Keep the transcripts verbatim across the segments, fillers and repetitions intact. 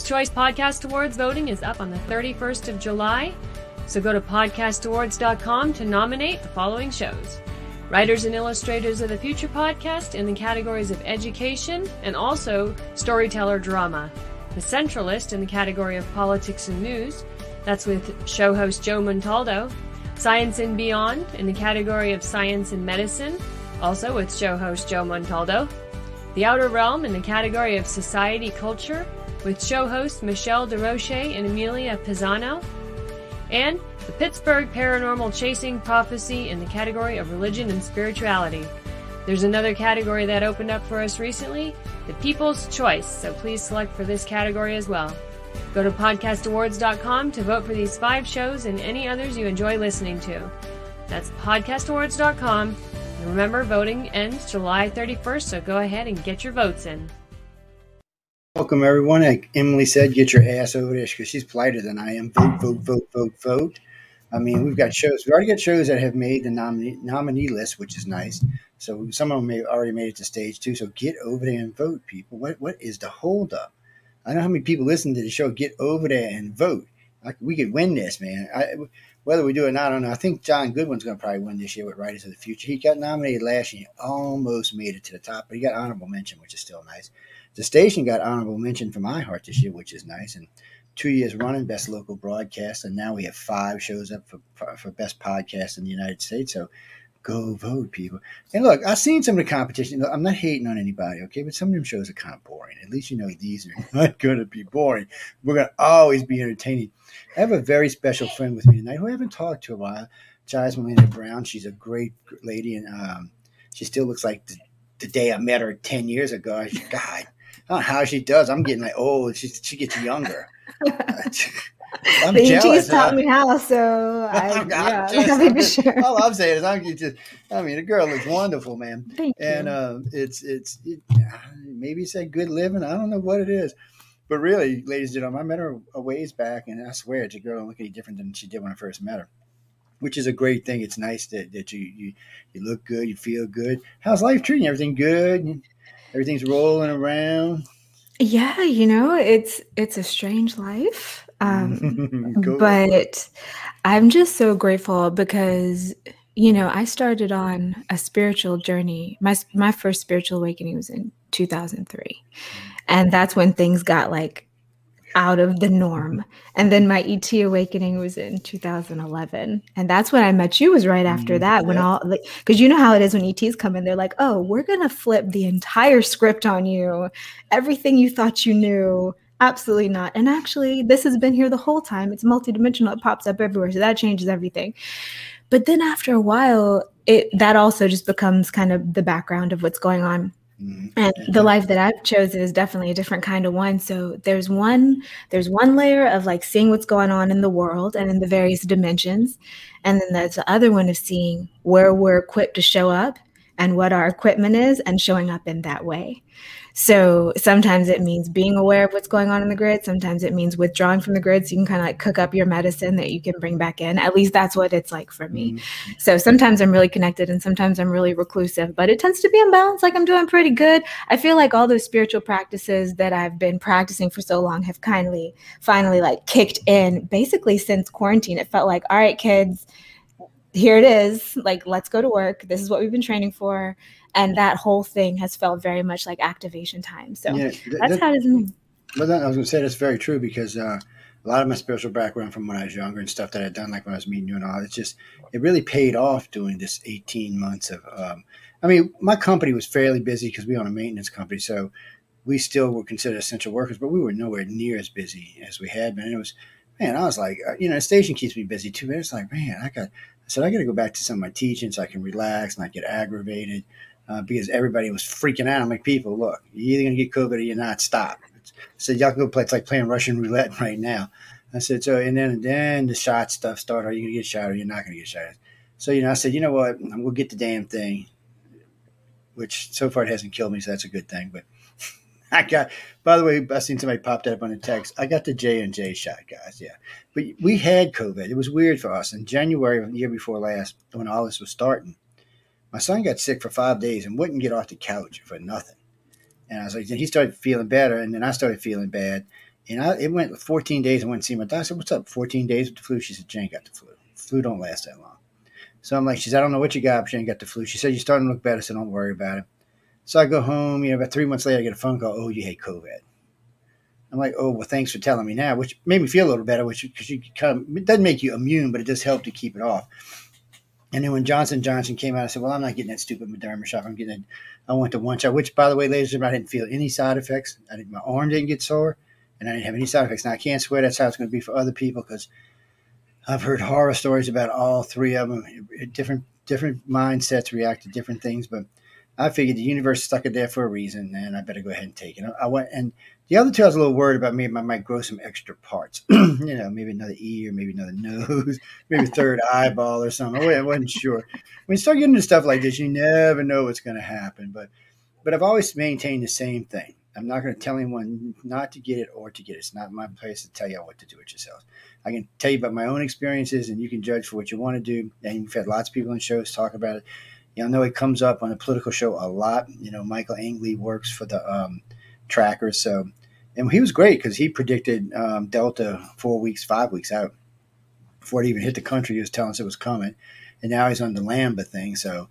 Choice Podcast Awards voting is up on the thirty-first of July, so go to podcast awards dot com to nominate the following shows. Writers and Illustrators of the Future podcast in the categories of education and also storyteller drama. The Centralist in the category of politics and news. That's with show host Joe Montaldo. Science and Beyond in the category of science and medicine, also with show host Joe Montaldo. The Outer Realm in the category of society culture, with show hosts Michelle DeRoche and Amelia Pisano. And the Pittsburgh Paranormal Chasing Prophecy in the category of religion and spirituality. There's another category that opened up for us recently, the People's Choice, so please select for this category as well. Go to podcast awards dot com to vote for these five shows and any others you enjoy listening to. That's podcast awards dot com. And remember, voting ends July thirty-first, so go ahead and get your votes in. Welcome, everyone. Like Emily said, get your ass over there because she's politer than I am. Vote, vote, vote, vote, vote. I mean, we've got shows. We already got shows that have made the nominee, nominee list, which is nice. So some of them may already made it to stage two. So get over there and vote, people. What What is the holdup? I know how many people listen to the show. Get over there and vote. Like, we could win this, man. I, whether we do it or not, I don't know. I think John Goodwin's going to probably win this year with Writers of the Future. He got nominated last year. Almost made it to the top, but he got honorable mention, which is still nice. The station got honorable mention from iHeart this year, which is nice. And two years running, best local broadcast. And now we have five shows up for, for, for best podcast in the United States. So go vote, people. And look, I've seen some of the competition. I'm not hating on anybody, okay? But some of them shows are kind of boring. At least you know these are not going to be boring. We're going to always be entertaining. I have a very special friend with me tonight who I haven't talked to in a while, Jasmine Brown. She's a great lady, and um, she still looks like the, the day I met her ten years ago. I, God, I don't know how she does. I'm getting like, oh, she, she gets younger. I'm the jealous. E Ts taught me how, so I, I'm yeah, just, I'm I'm just, sure. all I'm saying is, I'm just, I mean, the girl looks wonderful, man. Thank and you. uh, it's, it's, it, maybe it's that good living. I don't know what it is. But really, ladies and gentlemen, I met her a ways back, and I swear, it's a girl don't look any different than she did when I first met her, which is a great thing. It's nice that, that you, you, you look good, you feel good. How's life treating you? Everything good? Everything's rolling around? Yeah, you know, it's it's a strange life. Um, Cool. but I'm just so grateful because, you know, I started on a spiritual journey. My my first spiritual awakening was in two thousand three. And that's when things got like out of the norm. And then my E T awakening was in two thousand eleven. And that's when I met you, was right after that. When Yep. all, like, because you know how it is when E Ts come in, they're like, oh, we're going to flip the entire script on you. Everything you thought you knew. Absolutely not. And actually, this has been here the whole time. It's multidimensional. It pops up everywhere. So that changes everything. But then after a while, it that also just becomes kind of the background of what's going on. Mhm. And the life that I've chosen is definitely a different kind of one. So there's one, there's one layer of like seeing what's going on in the world and in the various dimensions. And then there's the other one of seeing where we're equipped to show up and what our equipment is and showing up in that way. So sometimes it means being aware of what's going on in the grid. Sometimes it means withdrawing from the grid so you can kind of like cook up your medicine that you can bring back in. At least that's what it's like for me. Mm-hmm. So sometimes I'm really connected and sometimes I'm really reclusive, but it tends to be in balance. Like I'm doing pretty good. I feel like all those spiritual practices that I've been practicing for so long have kindly, finally like kicked in basically since quarantine. It felt like, all right, kids, here it is. Like, let's go to work. This is what we've been training for. And that whole thing has felt very much like activation time. So Yeah, th- that's th- how it is. Me. But then I was going to say that's very true because uh, a lot of my spiritual background from when I was younger and stuff that I'd done, like when I was meeting you and all, it's just, it really paid off doing this eighteen months of, um, I mean, my company was fairly busy because we own a maintenance company. So we still were considered essential workers, but we were nowhere near as busy as we had been. And it was, man, I was like, uh, you know, the station keeps me busy too. But it's like, man, I got, I said, I got to go back to some of my teaching so I can relax and not get aggravated. Uh, because everybody was freaking out. I'm like, people, look, you're either going to get COVID or you're not. Stop. I said, y'all can go play. It's like playing Russian roulette right now. I said, so, and then, and then the shot stuff started. Are you going to get shot or you're not going to get shot? So, you know, I said, you know what? We'll get the damn thing, which so far it hasn't killed me. So that's a good thing. But I got, by the way, I seen somebody popped up on the text. I got the J and J shot, guys. Yeah. But we had COVID. It was weird for us. In January of the year before last, when all this was starting, my son got sick for five days and wouldn't get off the couch for nothing. And I was like, then he started feeling better, and then I started feeling bad. And I, it went fourteen days. I went to see my doctor. I said, "What's up? fourteen days with the flu?" She said, "Jane got the flu. Flu don't last that long." So I'm like, she said, "I don't know what you got, but Jane got the flu." She said, "You're starting to look better, so don't worry about it." So I go home. You know, about three months later, I get a phone call. "Oh, you had COVID." I'm like, "Oh, well, thanks for telling me now," which made me feel a little better, which because you kind of, it doesn't make you immune, but it does help to keep it off. And then when Johnson and Johnson came out, I said, "Well, I'm not getting that stupid Moderna shot. I'm getting it." I went to one shot, which, by the way, ladies and gentlemen, I didn't feel any side effects. I didn't, my arm didn't get sore, and I didn't have any side effects. Now, I can't swear that's how it's going to be for other people because I've heard horror stories about all three of them. Different different mindsets react to different things, but I figured the universe stuck it there for a reason, and I better go ahead and take it. I went, and the other two, I was a little worried about maybe I might grow some extra parts. You know, maybe another ear, maybe another nose, maybe a third eyeball or something. I wasn't sure. When you start getting into stuff like this, you never know what's going to happen. But but I've always maintained the same thing. I'm not going to tell anyone not to get it or to get it. It's not my place to tell you what to do with yourself. I can tell you about my own experiences, and you can judge for what you want to do. And we've had lots of people on shows talk about it. You know, I know it comes up on a political show a lot. You know, Michael Angley works for the um, tracker. So, and he was great because he predicted um, Delta four weeks, five weeks out before it even hit the country. He was telling us it was coming. And now he's on the Lambda thing. So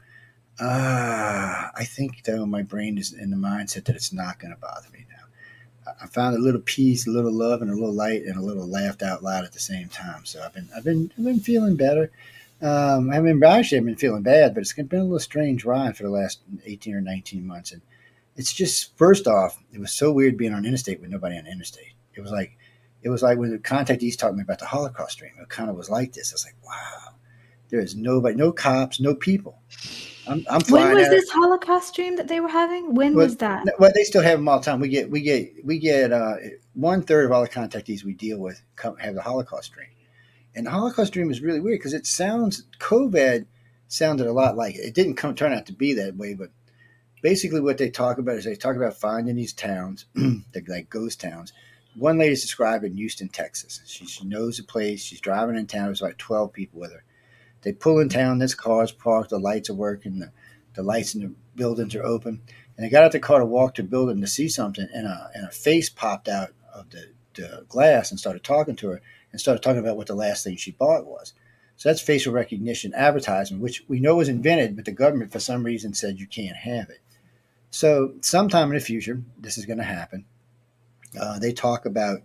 uh, I think, though, my brain is in the mindset that it's not going to bother me now. I found a little peace, a little love, and a little light, and a little laughed out loud at the same time. So I've been, I've been, I've been feeling better. Um, I mean, actually, I've been feeling bad, but it's been a little strange ride for the last eighteen or nineteen months. And it's just, first off, it was so weird being on interstate with nobody on interstate. It was like, it was like when the contactees talked to me about the Holocaust dream. It kind of was like this. I was like, wow, there is nobody, no cops, no people. I'm, I'm flying. When was out. this Holocaust dream that they were having? When well, was that? Well, they still have them all the time. We get, we get, we get uh, one third of all the contactees we deal with come, have the Holocaust dream. And the Holocaust dream is really weird because it sounds, COVID sounded a lot like it. It didn't come turn out to be that way, but basically what they talk about is they talk about finding these towns, they're like ghost towns. One lady's described in Houston, Texas. She, she knows the place. She's driving in town. There's like twelve people with her. They pull in town. There's cars parked. The lights are working. The, the lights in the buildings are open. And they got out the car to walk to the building to see something, and a, and a face popped out of the, the glass and started talking to her. And started talking about what the last thing she bought was. So that's facial recognition advertising, which we know was invented, but the government for some reason said you can't have it. So sometime in the future, this is going to happen. Uh, they talk about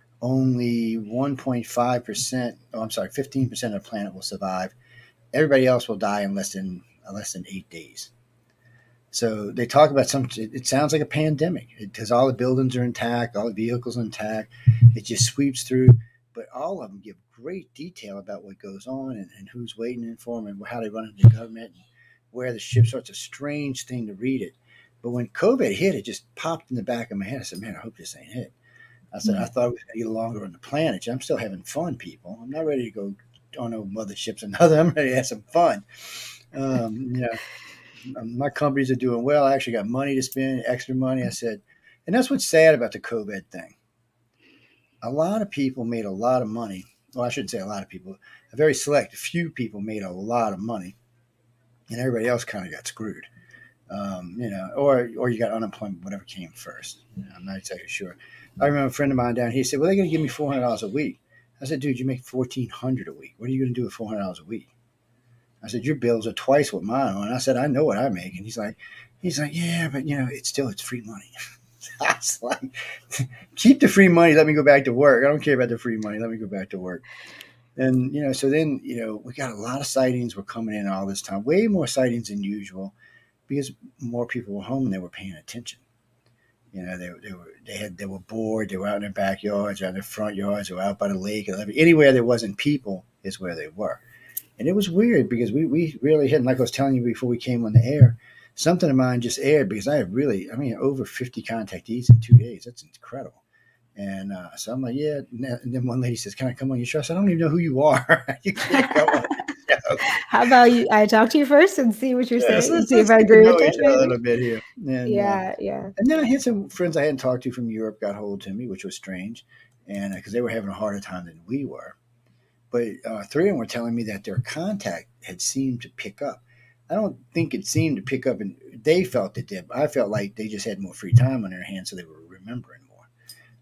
only one point five percent, oh, I'm sorry, fifteen percent of the planet will survive. Everybody else will die in less than, uh, less than eight days. So they talk about some, it, it sounds like a pandemic because all the buildings are intact, all the vehicles are intact. It just sweeps through. But all of them give great detail about what goes on and, and who's waiting in for them and how they run into the government and where the ship. So it's a strange thing to read it. But when COVID hit, it just popped in the back of my head. I said, man, I hope this ain't it. I said, mm-hmm. I thought we was going to get longer on the planet. I'm still having fun, people. I'm not ready to go on no motherships and another. I'm ready to have some fun. Um, you know, my companies are doing well. I actually got money to spend, extra money. I said, and that's what's sad about the COVID thing. A lot of people made a lot of money. Well, I shouldn't say a lot of people. A very select few people made a lot of money, and everybody else kind of got screwed. Um, you know, or or you got unemployment, whatever came first. You know, I'm not exactly sure. I remember a friend of mine down here. He said, "Well, they're going to give me four hundred dollars a week." I said, "Dude, you make fourteen hundred dollars a week. What are you going to do with four hundred dollars a week?" I said, "Your bills are twice what mine are." And I said, "I know what I make." And he's like, "He's like, yeah, but you know, it's still it's free money." I was like, keep the free money. Let me go back to work. I don't care about the free money. Let me go back to work. And, you know, so then, you know, we got a lot of sightings were coming in all this time, way more sightings than usual because more people were home and they were paying attention. You know, they, they were, they had, they were bored. They were out in their backyards, out in their front yards, or out by the lake. Anywhere there wasn't people is where they were. And it was weird because we, we really had, like I was telling you before we came on the air, something of mine just aired because I have really, I mean, over fifty contactees in two days. That's incredible. And uh, so I'm like, yeah. And then one lady says, "Can I come on your show?" I said, "I don't even know who you are." You can't come on the show. How about you? I talk to you first and see what you're yeah, saying. So let's, see let's if I agree with it it. A little bit here. And, yeah, uh, yeah. And then I had some friends I hadn't talked to from Europe got hold to me, which was strange, and because uh, they were having a harder time than we were. But uh, three of them were telling me that their contact had seemed to pick up. I don't think it seemed to pick up, and they felt it did. But I felt like they just had more free time on their hands, so they were remembering more.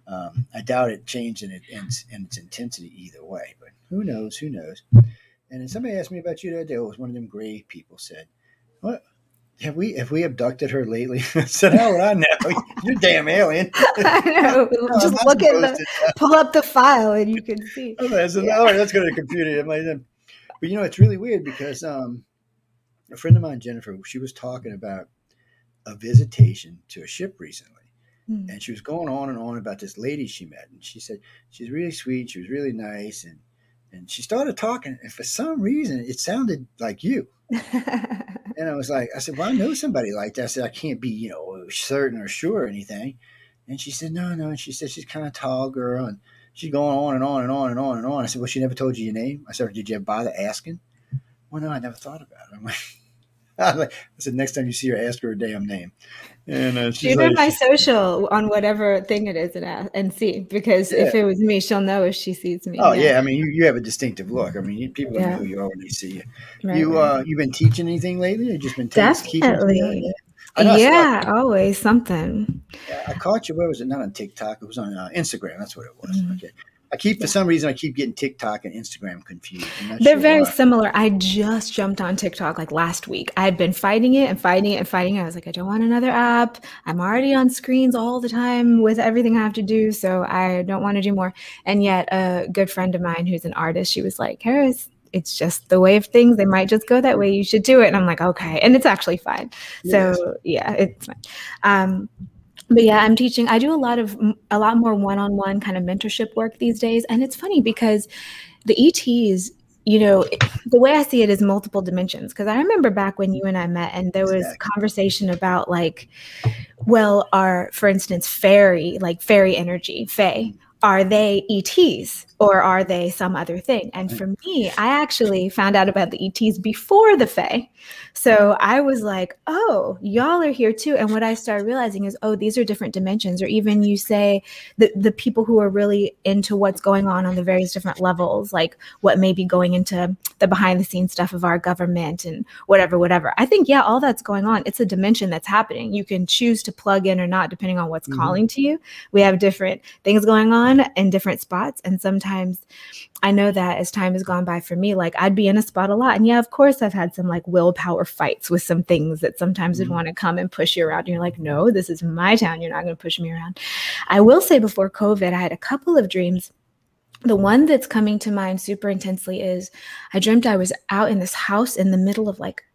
Um, I doubt it changed in, it, in, in its intensity either way, but who knows? Who knows? And then somebody asked me about you the other day. It was one of them grave people said, "What have we have we abducted her lately?" I said, "How would I know? You're a damn alien." I know. No, Just look at the, pull up the file and you can see. Oh, that's, yeah. All right, let's go to the computer. I'm like, but you know, it's really weird because um, a friend of mine, Jennifer, she was talking about a visitation to a ship recently. Mm. And she was going on and on about this lady she met. And she said, she's really sweet. She was really nice. And, and she started talking. And for some reason, it sounded like you. And I was like, I said, well, I know somebody like that. I said, I can't be, you know, certain or sure or anything. And she said, no, no. And she said, she's kind of tall girl. And she's going on and on and on and on and on. I said, well, she never told you your name? I said, did you ever bother asking? Well, no, I never thought about it. I'm like, I said, next time you see her, ask her her damn name. And uh, she's shoot like, her my social on whatever thing it is and ask, and see, because yeah. if it was me, she'll know if she sees me. Oh yeah, yeah. I mean, you, you have a distinctive look. I mean, you, people yeah. know who you are when they see you. Right, you right. uh, you been teaching anything lately? Or just been definitely. Yeah, yeah always something. Yeah, I caught you. Where was it? Not on TikTok. It was on uh, Instagram. That's what it was. Mm-hmm. Okay. I keep, for some reason, I keep getting TikTok and Instagram confused. They're sure very why. similar. I just jumped on TikTok like last week. I had been fighting it and fighting it and fighting it. I was like, I don't want another app. I'm already on screens all the time with everything I have to do, so I don't want to do more. And yet a good friend of mine who's an artist, she was like, Harris, it's just the way of things. They might just go that way. You should do it. And I'm like, okay. And it's actually fine. Yes. So yeah, it's fine. Um, But yeah, I'm teaching. I do a lot of a lot more one-on-one kind of mentorship work these days. And it's funny because the E Ts, you know, the way I see it is multiple dimensions. Because I remember back when you and I met and there was exactly. conversation about like, well, are, for instance, fairy, like fairy energy, fae, are they E Ts or are they some other thing? And for me, I actually found out about the E Ts before the fae. So I was like, oh, y'all are here too. And what I started realizing is, oh, these are different dimensions. Or even you say the, the people who are really into what's going on on the various different levels, like what may be going into the behind the scenes stuff of our government and whatever, whatever. I think, yeah, all that's going on. It's a dimension that's happening. You can choose to plug in or not, depending on what's mm-hmm. calling to you. We have different things going on in different spots. And sometimes I know that as time has gone by for me, like I'd be in a spot a lot. And yeah, of course, I've had some like willpower fights with some things that sometimes mm-hmm. would want to come and push you around. And you're like, no, this is my town. You're not going to push me around. I will say before COVID, I had a couple of dreams. The one that's coming to mind super intensely is I dreamt I was out in this house in the middle of like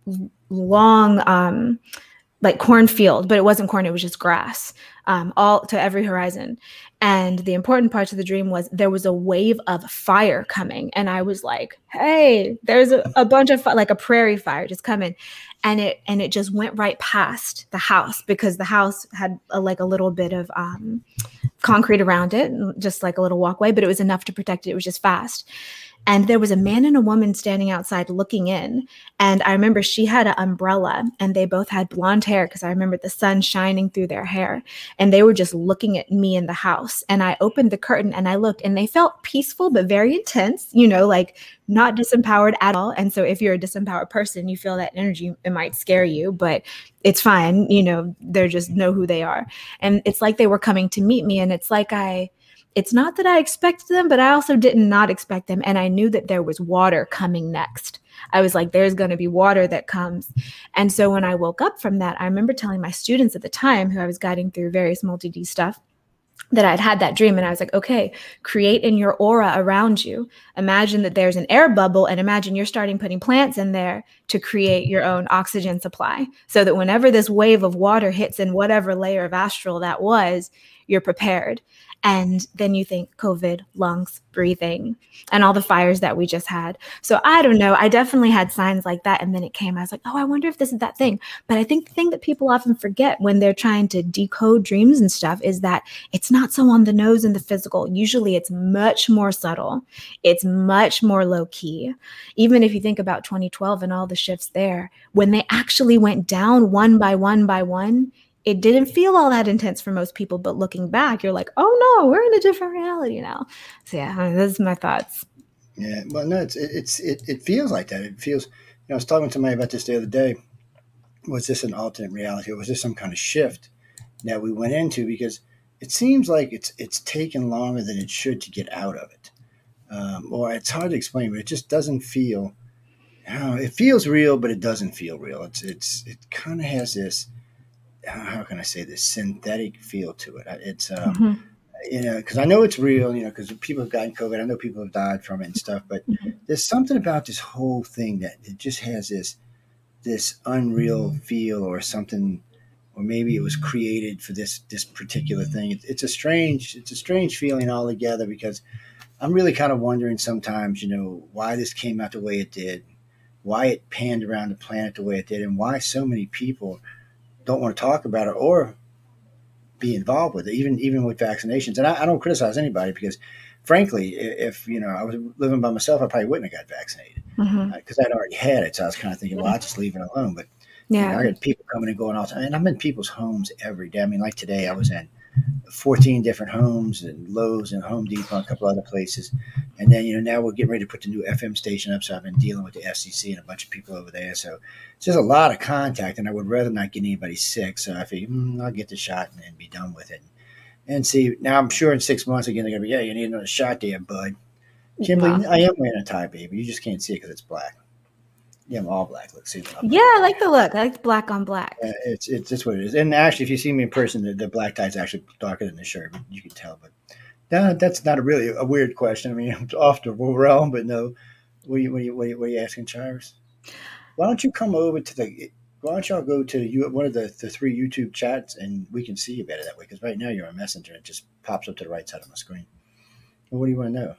long, um, like cornfield, but it wasn't corn. It was just grass, um, all to every horizon. And the important part of the dream was there was a wave of fire coming. And I was like, hey, there's a, a bunch of, fi- like a prairie fire just coming. And it, and it just went right past the house because the house had a, like a little bit of um, concrete around it, just like a little walkway, but it was enough to protect it. It was just fast. And there was a man and a woman standing outside looking in. And I remember she had an umbrella and they both had blonde hair because I remember the sun shining through their hair. And they were just looking at me in the house. And I opened the curtain and I looked and they felt peaceful, but very intense, you know, like not disempowered at all. And so if you're a disempowered person, you feel that energy, it might scare you, but it's fine. You know, they're just know who they are. And it's like they were coming to meet me. And it's like I... It's not that I expected them, but I also did not expect them. And I knew that there was water coming next. I was like, there's going to be water that comes. And so when I woke up from that, I remember telling my students at the time who I was guiding through various multi-D stuff that I'd had that dream. And I was like, okay, create in your aura around you. Imagine that there's an air bubble and imagine you're starting putting plants in there to create your own oxygen supply so that whenever this wave of water hits in whatever layer of astral that was, you're prepared. And then you think COVID, lungs, breathing, and all the fires that we just had. So I don't know. I definitely had signs like that. And then it came. I was like, oh, I wonder if this is that thing. But I think the thing that people often forget when they're trying to decode dreams and stuff is that it's not so on the nose in the physical. Usually it's much more subtle. It's much more low key. Even if you think about twenty twelve and all the shifts there, when they actually went down one by one by one, it didn't feel all that intense for most people, but looking back, you're like, oh no, we're in a different reality now. So yeah, I mean, those are my thoughts. Yeah, well, no, it's it's it, it feels like that. It feels, you know, I was talking to somebody about this the other day. Was this an alternate reality, or was this some kind of shift that we went into? Because it seems like it's it's taken longer than it should to get out of it. Um, or it's hard to explain, but it just doesn't feel. I don't know, it feels real, but it doesn't feel real. It's it's it kind of has this. How can I say this synthetic feel to it? It's um, Mm-hmm. you know, because I know it's real, you know, because people have gotten COVID. I know people have died from it and stuff, but there's something about this whole thing that it just has this this unreal feel or something, or maybe it was created for this this particular thing. It, it's a strange it's a strange feeling altogether because I'm really kind of wondering sometimes, you know, why this came out the way it did, why it panned around the planet the way it did, and why so many people don't want to talk about it or be involved with it, even even with vaccinations. And I, I don't criticize anybody because, frankly, if you know I was living by myself, I probably wouldn't have got vaccinated Mm-hmm. because uh, I'd already had it. So I was kind of thinking, well, I'll just leave it alone. But you know, Yeah. I got people coming and going all the time, and I'm in people's homes every day. I mean, like today, I was in fourteen different homes and Lowe's and Home Depot and a couple other places. And then, you know, now we're getting ready to put the new F M station up. So I've been dealing with the F C C and a bunch of people over there. So it's just a lot of contact, and I would rather not get anybody sick. So I figured, mm, I'll get the shot and then be done with it. And see, now I'm sure in six months again, they're going to be, yeah, you need another shot there, bud. Kimberly, Awesome. I am wearing a tie, baby. You just can't see it because it's black. Yeah, I'm all black. Look, see, I'm Yeah, I like the look. I like black on black. Uh, it's it's just what it is. And actually, if you see me in person, the, the black tie is actually darker than the shirt. But you can tell. But no, that's not a really a weird question. I mean, I'm off the realm, but no. What are you what are you, what are you, what are you asking, Chires? Why don't you come over to the? Why don't y'all go to you one of the, the three YouTube chats and we can see you better that way? Because right now you're on Messenger. It just pops up to the right side of my screen. Well, what do you want to know?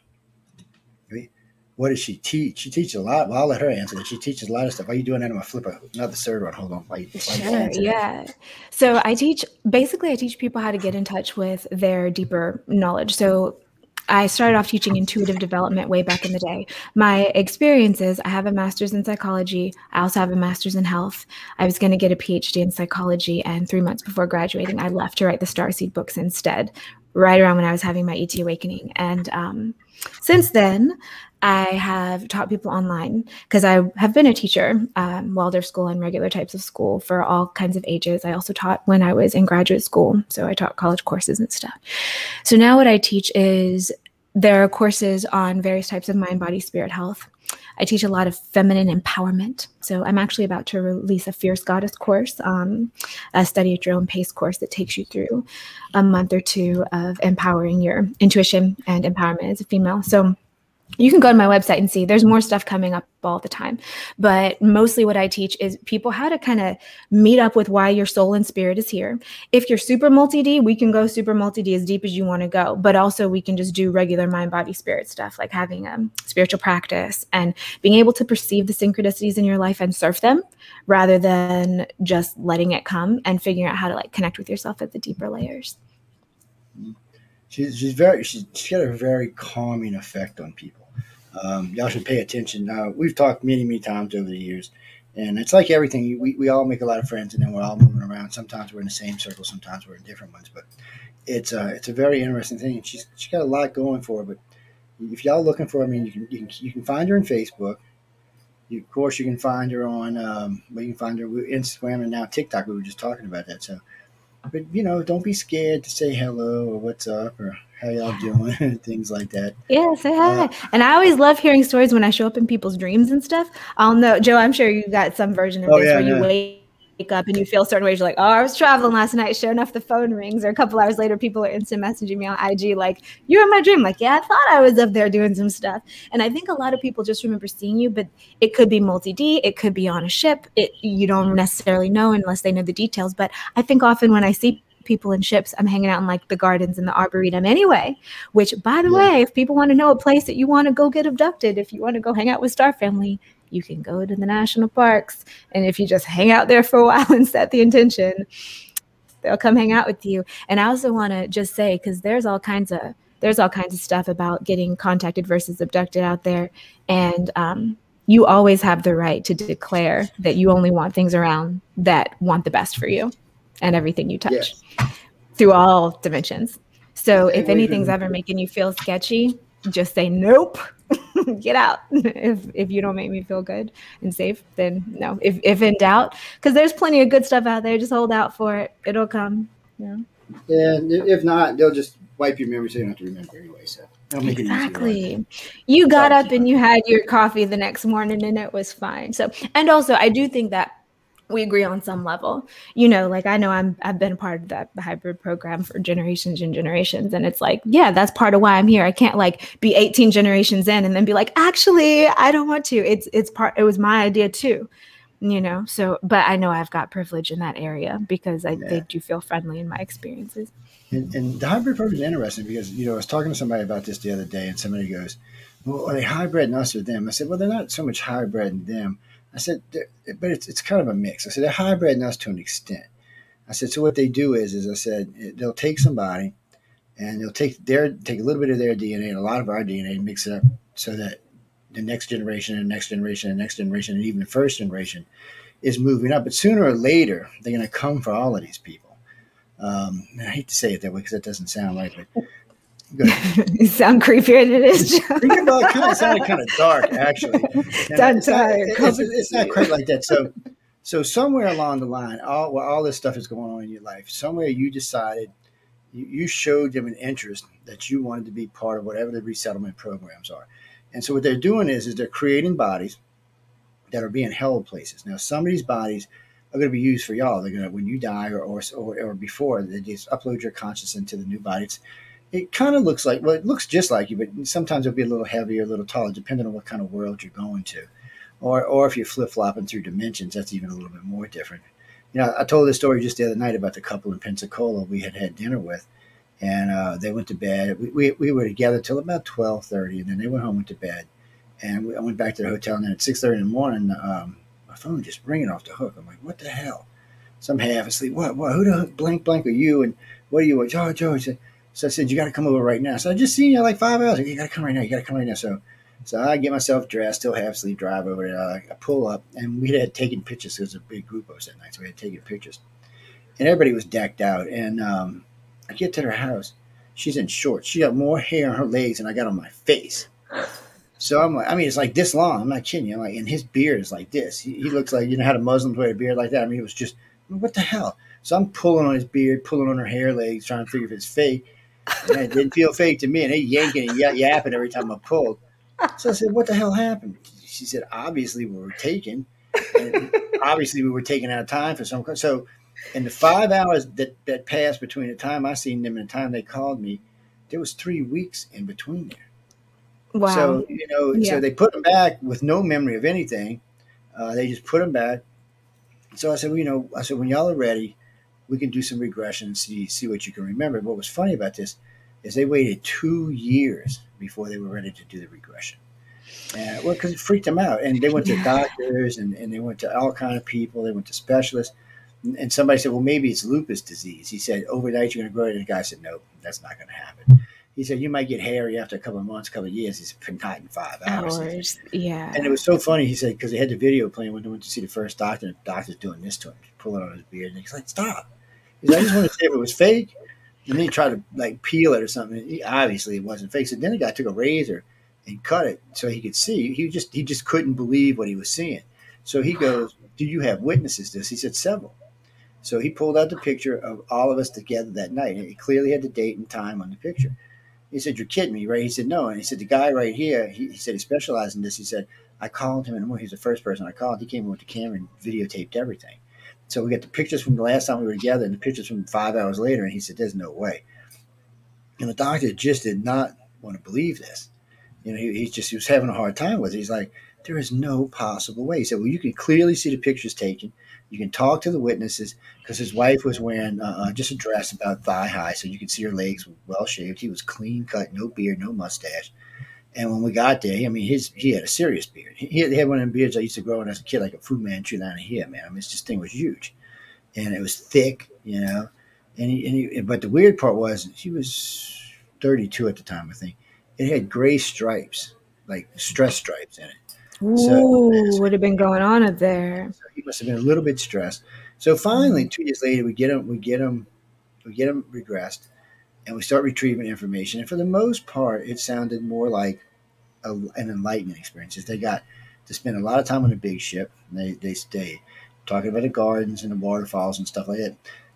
What does she teach? She teaches a lot. Well, I'll let her answer that. She teaches a lot of stuff. Why are you doing that? I'm going to flip a, another third one. Hold on. Why, why Sure. Yeah. So I teach, basically, I teach people how to get in touch with their deeper knowledge. So I started off teaching intuitive development way back in the day. My experience is I have a master's in psychology. I also have a master's in health. I was going to get a PhD in psychology. And three months before graduating, I left to write the Starseed books instead, right around when I was having my E T awakening. And um, since then, I have taught people online because I have been a teacher, um, Waldorf school and regular types of school for all kinds of ages. I also taught when I was in graduate school. So I taught college courses and stuff. So now what I teach is there are courses on various types of mind, body, spirit health. I teach a lot of feminine empowerment. So I'm actually about to release a Fierce Goddess course, um, a study at your own pace course that takes you through a month or two of empowering your intuition and empowerment as a female. So you can go to my website and see there's more stuff coming up all the time. But mostly what I teach is people how to kind of meet up with why your soul and spirit is here. If you're super multi-D, we can go super multi-D as deep as you want to go. But also we can just do regular mind, body, spirit stuff, like having a spiritual practice and being able to perceive the synchronicities in your life and surf them rather than just letting it come and figuring out how to like connect with yourself at the deeper layers. She's, she's very, she's, she's got a very calming effect on people. Um, y'all should pay attention. Uh, we've talked many, many times over the years, and it's like everything. We, we all make a lot of friends, and then we're all moving around. Sometimes we're in the same circle, sometimes we're in different ones. But it's a it's a very interesting thing. And she's she's got a lot going for her. But if y'all looking for, her, I mean, you can you can you can find her on Facebook. You, of course, you can find her on. Um, well, you can find her on Instagram and now TikTok. We were just talking about that. So, but you know, don't be scared to say hello or what's up or how y'all doing and things like that. Yeah, say hi. Uh, and I always love hearing stories when I show up in people's dreams and stuff. I'll know, Joe, I'm sure you got some version of oh, this yeah, where you yeah. wake up and you feel certain ways. You're like, oh, I was traveling last night. Sure enough, the phone rings. Or a couple hours later, people are instant messaging me on I G like, you're in my dream. Like, yeah, I thought I was up there doing some stuff. And I think a lot of people just remember seeing you, but it could be multi-D. It could be on a ship. It You don't necessarily know unless they know the details. But I think often when I see people in ships, I'm hanging out in like the gardens and the arboretum anyway, which by the yeah. way, if people want to know a place that you want to go get abducted, if you want to go hang out with Star Family, you can go to the national parks. And if you just hang out there for a while and set the intention, they'll come hang out with you. And I also want to just say, because there's all kinds of there's all kinds of stuff about getting contacted versus abducted out there. And um, you always have the right to declare that you only want things around that want the best for you. And everything you touch yes. through all dimensions. So if anything's ever making you feel sketchy, just say, nope, get out. If if you don't make me feel good and safe, then no. If if in doubt, because there's plenty of good stuff out there, just hold out for it. It'll come. You know? Yeah, if not, they'll just wipe your memory so you don't have to remember anyway. So they'll make it easier on you. Exactly. You got Sorry, up and you had your coffee the next morning and it was fine. So, and also I do think that we agree on some level. You know, like I know I'm I've been a part of that hybrid program for generations and generations. And it's like, yeah, that's part of why I'm here. I can't like be eighteen generations in and then be like, actually, I don't want to. It's it's part it was my idea too. You know, so but I know I've got privilege in that area because I, Yeah. they do feel friendly in my experiences. And, and the hybrid program is interesting because, you know, I was talking to somebody about this the other day, and somebody goes, well, are they hybrid in us or them? I said, well, they're not so much hybrid in them. I said, but it's, it's kind of a mix. I said, they're hybrid in us to an extent. I said, so what they do is, is I said, they'll take somebody and they'll take their, take a little bit of their D N A and a lot of our D N A and mix it up so that the next generation and next generation and next generation and even the first generation is moving up. But sooner or later, they're going to come for all of these people. Um, I hate to say it that way because that doesn't sound right, but go ahead. You sound creepier than it is. Well, it kind of sounded kind of dark, actually. And it's, not, it's, it's not quite like that. So, so somewhere along the line, all well, all this stuff is going on in your life. Somewhere you decided, you, you showed them an interest that you wanted to be part of whatever the resettlement programs are. And so what they're doing is, is they're creating bodies that are being held places. Now, some of these bodies are going to be used for y'all. They're going to, when you die or, or, or, or before, they just upload your consciousness into the new body. It's, it kind of looks like, well, it looks just like you, but sometimes it'll be a little heavier, a little taller, depending on what kind of world you're going to. Or, or if you're flip-flopping through dimensions, that's even a little bit more different. You know, I told this story just the other night about the couple in Pensacola we had had dinner with, and uh, they went to bed. We, we, we were together till about twelve thirty, and then they went home and went to bed. And we, I went back to the hotel, and then at six thirty in the morning, um, my phone just ringing off the hook. I'm like, what the hell? So I'm half asleep. What? What? Who the blank blank are you? And what are you? George, George. So I said, you got to come over right now. So I just seen you like five hours. You got to come right now. You got to come right now. So, so I get myself dressed, still half asleep, drive over there. Uh, I pull up, and we had taken pictures. There was a big group of us that night, so we had taken pictures. And everybody was decked out. And um, I get to their house. She's in shorts. She got more hair on her legs than I got on my face. So I'm like, I mean, it's like this long. I'm not kidding you. I'm like, and his beard is like this. He, he looks like, you know how the Muslims wear a beard like that? I mean, it was just, what the hell? So I'm pulling on his beard, pulling on her hair legs, trying to figure if it's fake. And it didn't feel fake to me. And they yanking and y- yapping every time I pulled. So I said, what the hell happened? She said, obviously we were taken. And obviously we were taken out of time for some. So in the five hours that, that passed between the time I seen them and the time they called me, there was three weeks in between there. Wow. So, you know, yeah. so they put them back with no memory of anything. Uh, they just put them back. So I said, well, you know, I said, when y'all are ready, we can do some regression and see, see what you can remember. What was funny about this is they waited two years before they were ready to do the regression. And, well, because it freaked them out. And they went to doctors and, and they went to all kind of people. They went to specialists. And somebody said, well, maybe it's lupus disease. He said, overnight you're going to grow it. And the guy said, no, that's not going to happen. He said, you might get hairy after a couple of months, a couple of years. He said, not in five hours. Hours, yeah. And it was so funny. He said, because they had the video playing when they went to see the first doctor, and the doctor's doing this to him, pulling on his beard. And he's like, stop. He said, I just want to see if it was fake. And then he tried to, like, peel it or something. He, obviously, it wasn't fake. So then the guy took a razor and cut it so he could see. He just he just couldn't believe what he was seeing. So he goes, do you have witnesses to this? He said, several. So he pulled out the picture of all of us together that night. And he clearly had the date and time on the picture. He said, you're kidding me, right? He said, no. And he said, the guy right here, he, he said, he specialized in this. He said, I called him in the morning. He was the first person I called. He came in with the camera and videotaped everything. So we got the pictures from the last time we were together and the pictures from five hours later. And he said, there's no way. And the doctor just did not want to believe this. You know, he, he just, he was having a hard time with it. He's like, there is no possible way. He said, well, you can clearly see the pictures taken. You can talk to the witnesses because his wife was wearing uh, just a dress about thigh high, so you could see her legs well shaved. He was clean cut, no beard, no mustache. And when we got there, I mean, his he had a serious beard. He had one of them beards I used to grow when I was a kid, like a Fu Manchu down here, man. I mean, this thing was huge, and it was thick, you know. And he, and he, but the weird part was he was thirty-two at the time, I think. It had gray stripes, like stress stripes in it. Ooh, so, would have been going on up there. So he must have been a little bit stressed. So finally, two years later, we get him, we get him, we get him regressed, and we start retrieving information. And for the most part, it sounded more like a, an enlightenment experience. They got to spend a lot of time on a big ship. And they they stayed talking about the gardens and the waterfalls and stuff like that.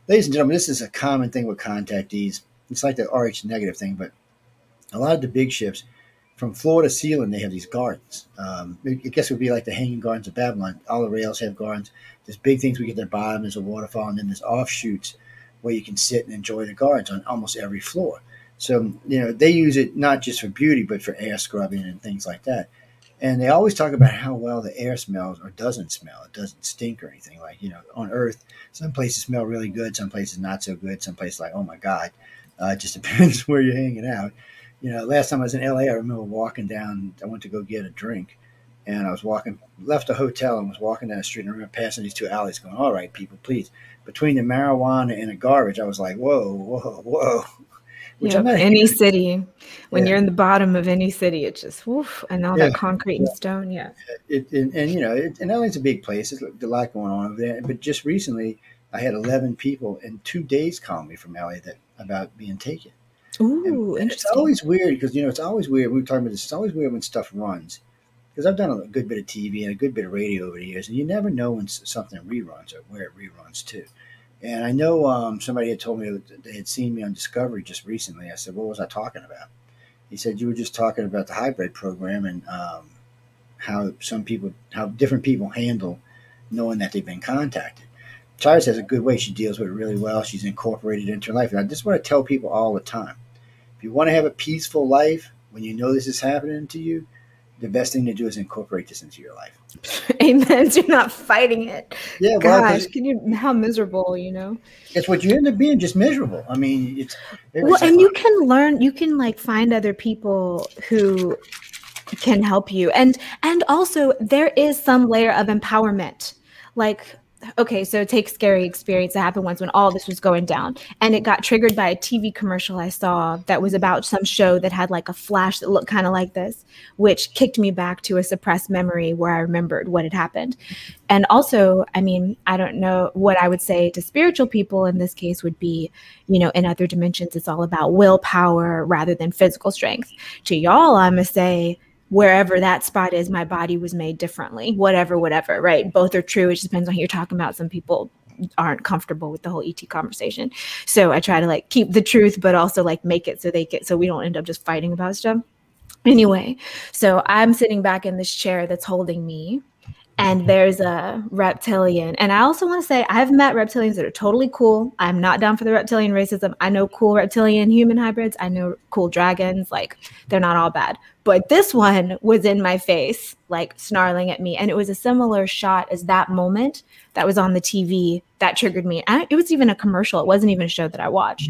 ladies and gentlemen, this is a common thing with contactees. It's like the R H negative thing, but a lot of the big ships, from floor to ceiling, they have these gardens. Um, I guess it would be like the Hanging Gardens of Babylon. All the rails have gardens. There's big things we get at the bottom. There's a waterfall, and then there's offshoots where you can sit and enjoy the gardens on almost every floor. So, you know, they use it not just for beauty, but for air scrubbing and things like that. And they always talk about how well the air smells or doesn't smell. It doesn't stink or anything. Like, you know, on Earth, some places smell really good, some places not so good, some places like, oh my God. Uh, it just depends where you're hanging out. You know, last time I was in L A, I remember walking down, I went to go get a drink, and I was walking, left the hotel and was walking down the street, and I remember passing these two alleys going, all right, people, please. Between the marijuana and the garbage, I was like, whoa, whoa, whoa. Which yep, any hearing. City, when yeah. you're in the bottom of any city, it's just woof, and all yeah. that concrete and yeah. stone, yeah. It, it, and, you know, it, and L A's a big place. There's a lot going on over there. But just recently, I had eleven people in two days call me from L A that about being taken. Ooh, and, interesting. It's always weird because, you know, it's always weird. We were talking about this. It's always weird when stuff runs. Because I've done a good bit of T V and a good bit of radio over the years, and you never know when something reruns or where it reruns to. And I know um, somebody had told me that they had seen me on Discovery just recently. I said, what was I talking about? He said, you were just talking about the hybrid program and um, how some people, how different people handle knowing that they've been contacted. Cyrus has a good way. She deals with it really well. She's incorporated it into her life. And I just want to tell people all the time, if you want to have a peaceful life, when you know this is happening to you, the best thing to do is incorporate this into your life. Amen. So you're not fighting it. Yeah, well, gosh, can you? How miserable, you know? It's what you end up being, just miserable. I mean, it's well, and you can learn. You can like find other people who can help you, and and also there is some layer of empowerment, like. Okay, so take scary experience that happened once when all this was going down, and it got triggered by a T V commercial I saw that was about some show that had like a flash that looked kind of like this, which kicked me back to a suppressed memory where I remembered what had happened. And also, I mean, I don't know what I would say to spiritual people in this case would be, you know, in other dimensions, it's all about willpower rather than physical strength. To y'all, I'm gonna say, wherever that spot is, my body was made differently, whatever, whatever, right? Both are true. It just depends on who you're talking about. Some people aren't comfortable with the whole E T conversation. So I try to like keep the truth, but also like make it so they get, so we don't end up just fighting about stuff. Anyway, so I'm sitting back in this chair that's holding me, and there's a reptilian. And I also want to say I've met reptilians that are totally cool. I'm not down for the reptilian racism. I know cool reptilian human hybrids. I know cool dragons. Like, they're not all bad. But this one was in my face, like snarling at me. And it was a similar shot as that moment that was on the T V that triggered me. I, it was even a commercial. It wasn't even a show that I watched.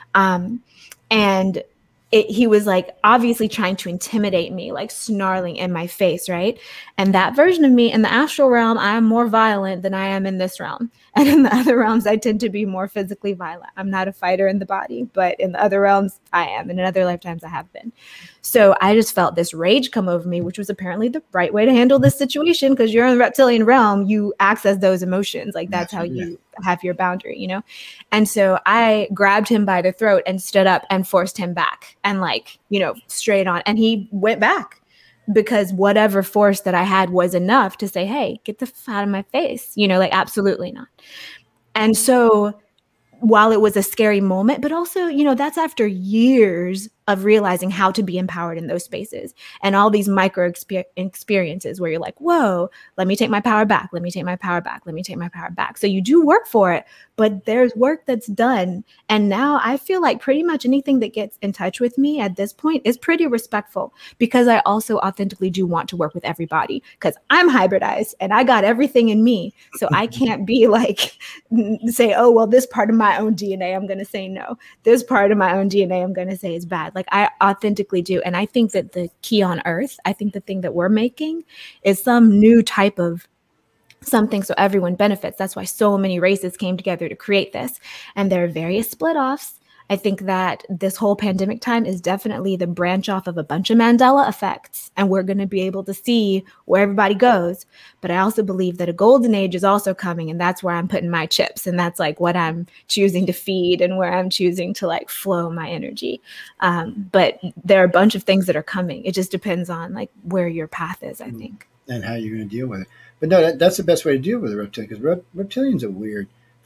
Um, and It, he was like obviously trying to intimidate me, like snarling in my face, right? And that version of me in the astral realm, I am more violent than I am in this realm. And in the other realms, I tend to be more physically violent. I'm not a fighter in the body, but in the other realms, I am. And in other lifetimes, I have been. So I just felt this rage come over me, which was apparently the right way to handle this situation, because you're in the reptilian realm, you access those emotions. Like that's how you have your boundary, you know? And so I grabbed him by the throat and stood up and forced him back and like, you know, straight on. And he went back because whatever force that I had was enough to say, hey, get the f out of my face, you know, like absolutely not. And so while it was a scary moment, but also, you know, that's after years of realizing how to be empowered in those spaces and all these micro exper experiences where you're like, whoa, let me take my power back. Let me take my power back. Let me take my power back. So you do work for it, but there's work that's done. And now I feel like pretty much anything that gets in touch with me at this point is pretty respectful, because I also authentically do want to work with everybody, because I'm hybridized and I got everything in me. So I can't be like, say, oh, well, this part of my own D N A, I'm going to say no. This part of my own D N A, I'm going to say is bad. Like I authentically do. And I think that the key on earth, I think the thing that we're making is some new type of something so everyone benefits. That's why so many races came together to create this. And there are various split offs. I think that this whole pandemic time is definitely the branch off of a bunch of Mandela effects, and we're going to be able to see where everybody goes. But I also believe that a golden age is also coming, and that's where I'm putting my chips, and that's like what I'm choosing to feed and where I'm choosing to like flow my energy. Um, but there are a bunch of things that are coming. It just depends on like where your path is, I think. And how you're going to deal with it. But no, that, that's the best way to deal with a reptilian, because rep, reptilians are weird.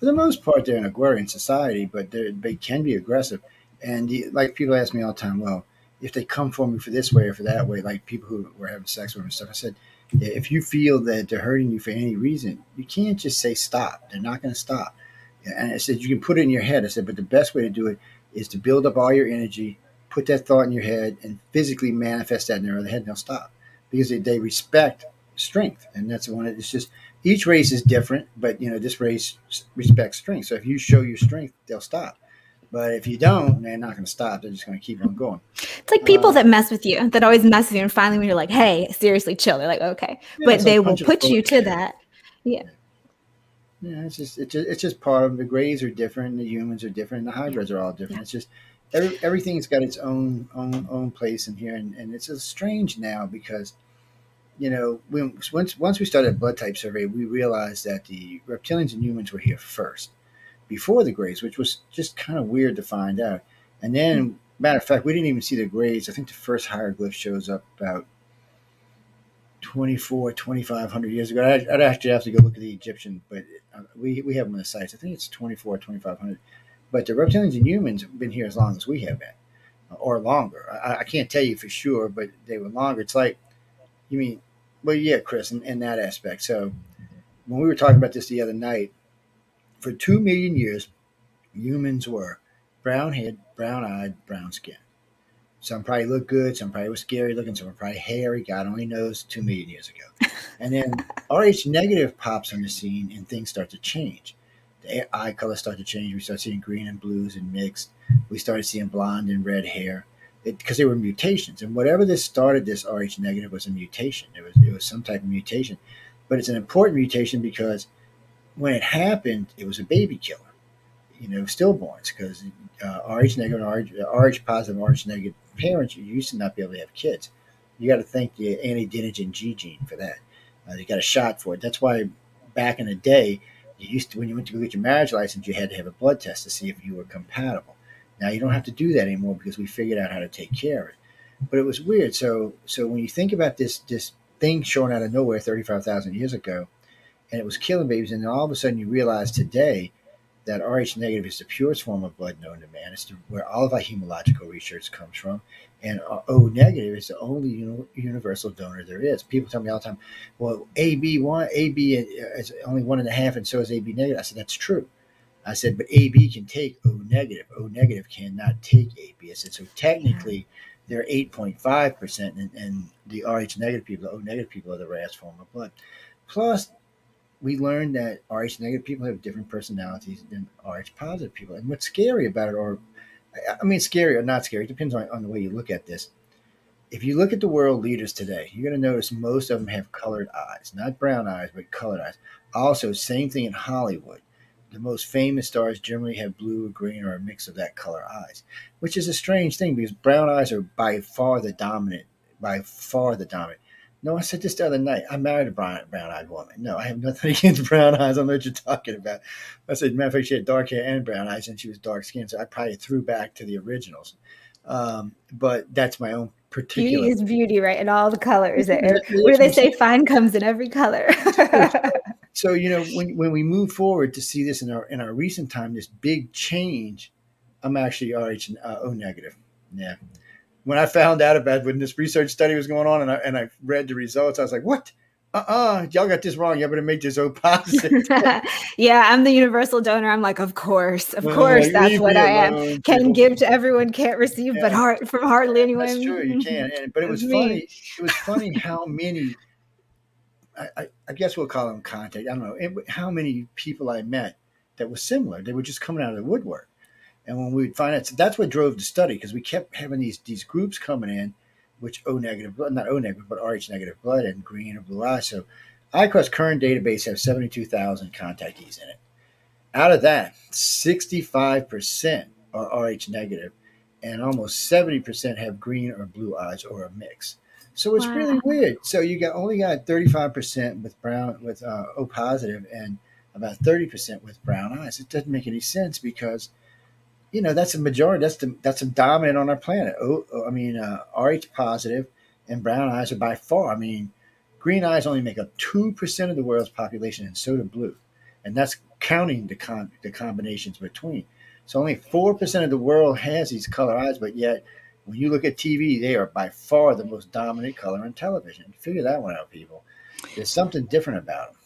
for the most part, they're an agrarian society, but they can be aggressive. And the, like people ask me all the time, well, if they come for me for this way or for that way, like people who were having sex with them and stuff, I said, if you feel that they're hurting you for any reason, you can't just say stop. They're not going to stop. And I said, you can put it in your head. I said, but the best way to do it is to build up all your energy, put that thought in your head, and physically manifest that in their other head, and they'll stop. Because they, they respect strength. And that's one. It's just each race is different, but you know this race respects strength. So if you show your strength, they'll stop. But if you don't, they're not going to stop. They're just going to keep on going. It's like people uh, that mess with you, that always mess with you, and finally when you're like, "Hey, seriously, chill," they're like, "Okay," yeah, but they will put you to that. Yeah. Yeah, it's just it's just it's just part of the grays are different, the humans are different, the hybrids are all different. Yeah. It's just every, everything's got its own own own place in here, and, and it's just strange now because. You know, when, once once we started a blood type survey, we realized that the reptilians and humans were here first, before the Greys, which was just kind of weird to find out. And then, matter of fact, we didn't even see the Greys. I think the first hieroglyph shows up about twenty-four, twenty-five hundred years ago. I'd, I'd actually have to go look at the Egyptian, but we we have them on the sites. I think it's twenty-four, twenty-five hundred. But the reptilians and humans have been here as long as we have been, or longer. I, I can't tell you for sure, but they were longer. It's like, you mean, well, yeah, Chris, in, in that aspect. So when we were talking about this the other night, for two million years, humans were brown-haired, brown-eyed, brown skin. Some probably looked good, some probably were scary looking, some were probably hairy, God only knows, two million years ago. And then R H negative pops on the scene and things start to change. The eye color start to change. We start seeing green and blues and mixed. We started seeing blonde and red hair. Because they were mutations, and whatever this started, this R H negative was a mutation. It was it was some type of mutation, but it's an important mutation because when it happened, it was a baby killer. You know, stillborns, because uh, R H negative, R H, R H positive, R H negative parents, you used to not be able to have kids. You got to thank the anti-denigen G gene for that. Uh, they got a shot for it. That's why back in the day, you used to when you went to go get your marriage license, you had to have a blood test to see if you were compatible. Now you don't have to do that anymore because we figured out how to take care of it. But it was weird. So so when you think about this this thing showing out of nowhere thirty-five thousand years ago, and it was killing babies, and then all of a sudden you realize today that R H negative is the purest form of blood known to man. It's the, where all of our hematological research comes from. And O negative is the only uni- universal donor there is. People tell me all the time, well, A B one, A B is only one and a half, and so is A B negative. I said, that's true. I said, but A B can take O negative. O negative cannot take A B. I said, so technically they're eight point five percent, and, and the R H negative people, the O negative people are the rarest form of blood. Plus, we learned that R H negative people have different personalities than R H positive people. And what's scary about it, or I mean, scary or not scary, it depends on, on the way you look at this. If you look at the world leaders today, you're going to notice most of them have colored eyes, not brown eyes, but colored eyes. Also, same thing in Hollywood. The most famous stars generally have blue or green or a mix of that color eyes, which is a strange thing because brown eyes are by far the dominant, by far the dominant. No, I said this the other night. I married a brown, brown-eyed woman. No, I have nothing against brown eyes. I don't know what you're talking about. I said, matter of fact, she had dark hair and brown eyes, and she was dark-skinned, so I probably threw back to the originals. Um, but that's my own particular. Beauty is beauty, right? And all the colors. What do they say? Fine comes in every color. So, you know, when when we move forward to see this in our in our recent time, this big change, I'm actually R H uh, O negative. Yeah. When I found out about when this research study was going on and I and I read the results, I was like, what? Uh-uh, y'all got this wrong. Y'all better make this O positive. Yeah, I'm the universal donor. I'm like, of course, of course, like, that's what I am. Can people. Give to everyone, can't receive, yeah. but heart from hardly anyone. That's true, you can. And, but it was funny. It was funny how many, I, I, I guess we'll call them contact. I don't know it, how many people I met that was similar. They were just coming out of the woodwork. And when we would find out, so that's what drove the study because we kept having these these groups coming in, which O negative blood, not O negative, but R H negative blood and green or blue eyes. So I CROSS current database have seventy-two thousand contactees in it. Out of that, sixty-five percent are R H negative and almost seventy percent have green or blue eyes or a mix. So it's wow. really weird. So you got only got thirty-five percent with brown with uh, O positive and about thirty percent with brown eyes. It doesn't make any sense because you know, that's a majority. That's the that's a dominant on our planet. Oh, I mean, uh, R H positive and brown eyes are by far. I mean, green eyes only make up two percent of the world's population, and so do blue. And that's counting the con- the combinations between. So only four percent of the world has these color eyes, but yet when you look at T V, they are by far the most dominant color on television. Figure that one out, people. There's something different about them.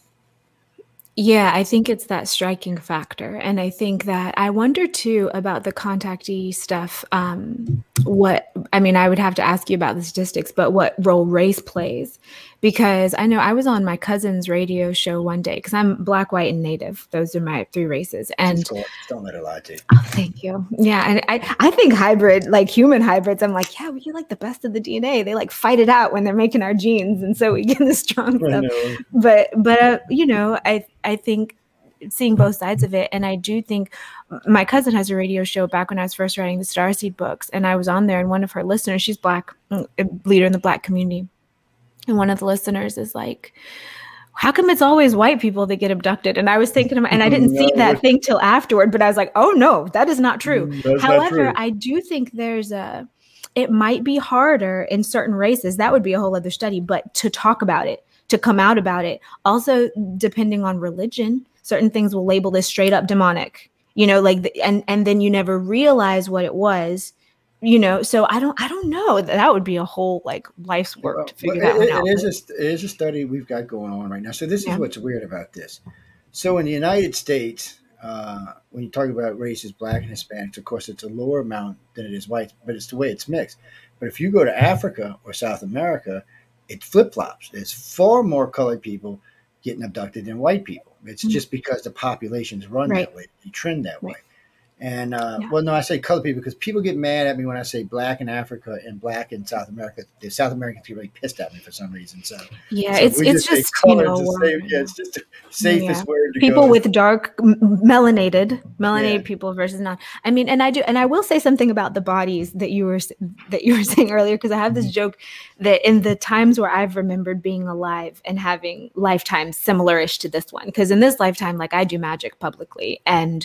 Yeah, I think it's that striking factor. And I think that I wonder too about the contactee stuff. Um, what, I mean, I would have to ask you about the statistics, but what role race plays. Because I know I was on my cousin's radio show one day, because I'm Black, white, and Native. Those are my three races. And Cool. Don't let her lie to you. oh, thank you. Yeah. And I, I think hybrid, like human hybrids, I'm like, yeah, we get like the best of the D N A. They like fight it out when they're making our genes. And so we get the strong I stuff. know. But, but, uh, you know, I, I think seeing both sides of it. And I do think my cousin has a radio show back when I was first writing the Starseed books. And I was on there, and one of her listeners, she's Black, a leader in the Black community. And one of the listeners is like, how come it's always white people that get abducted? And I was thinking, and I didn't No, see that thing till afterward, but I was like, oh no, that is not true. That's However, not true. I do think there's a, it might be harder in certain races. That would be a whole other study, but to talk about it, to come out about it. Also, depending on religion, certain things will label this straight up demonic, you know, like, the, and, and then you never realize what it was. You know, so I don't, I don't know. That would be a whole like life's work Well, to figure well, that one it, out. it is a, it is a study we've got going on right now. So this Yeah. is what's weird about this. So in the United States, uh, when you talk about races, Black and Hispanics, of course, it's a lower amount than it is white, but it's the way it's mixed. But if you go to Africa or South America, it flip flops. There's far more colored people getting abducted than white people. It's Mhm. just because the populations run Right. that way, they trend that Right. way. And, uh, Yeah. well, no, I say colored people because people get mad at me when I say Black in Africa and Black in South America. The South Americans get really pissed at me for some reason. So, Yeah, so it's we it's say just, you colored know, to uh, save- yeah, it's just the safest yeah. word to people go. with dark m- melanated melanated Yeah. people versus not. I mean, and I do, and I will say something about the bodies that you were s- that you were saying earlier, because I have this joke that in the times where I've remembered being alive and having lifetimes similar-ish to this one, because in this lifetime, like I do magic publicly, and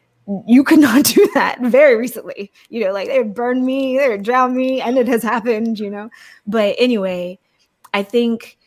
you could not do that very recently. You know, like they would burn me, they would drown me, and it has happened, you know. But anyway, I think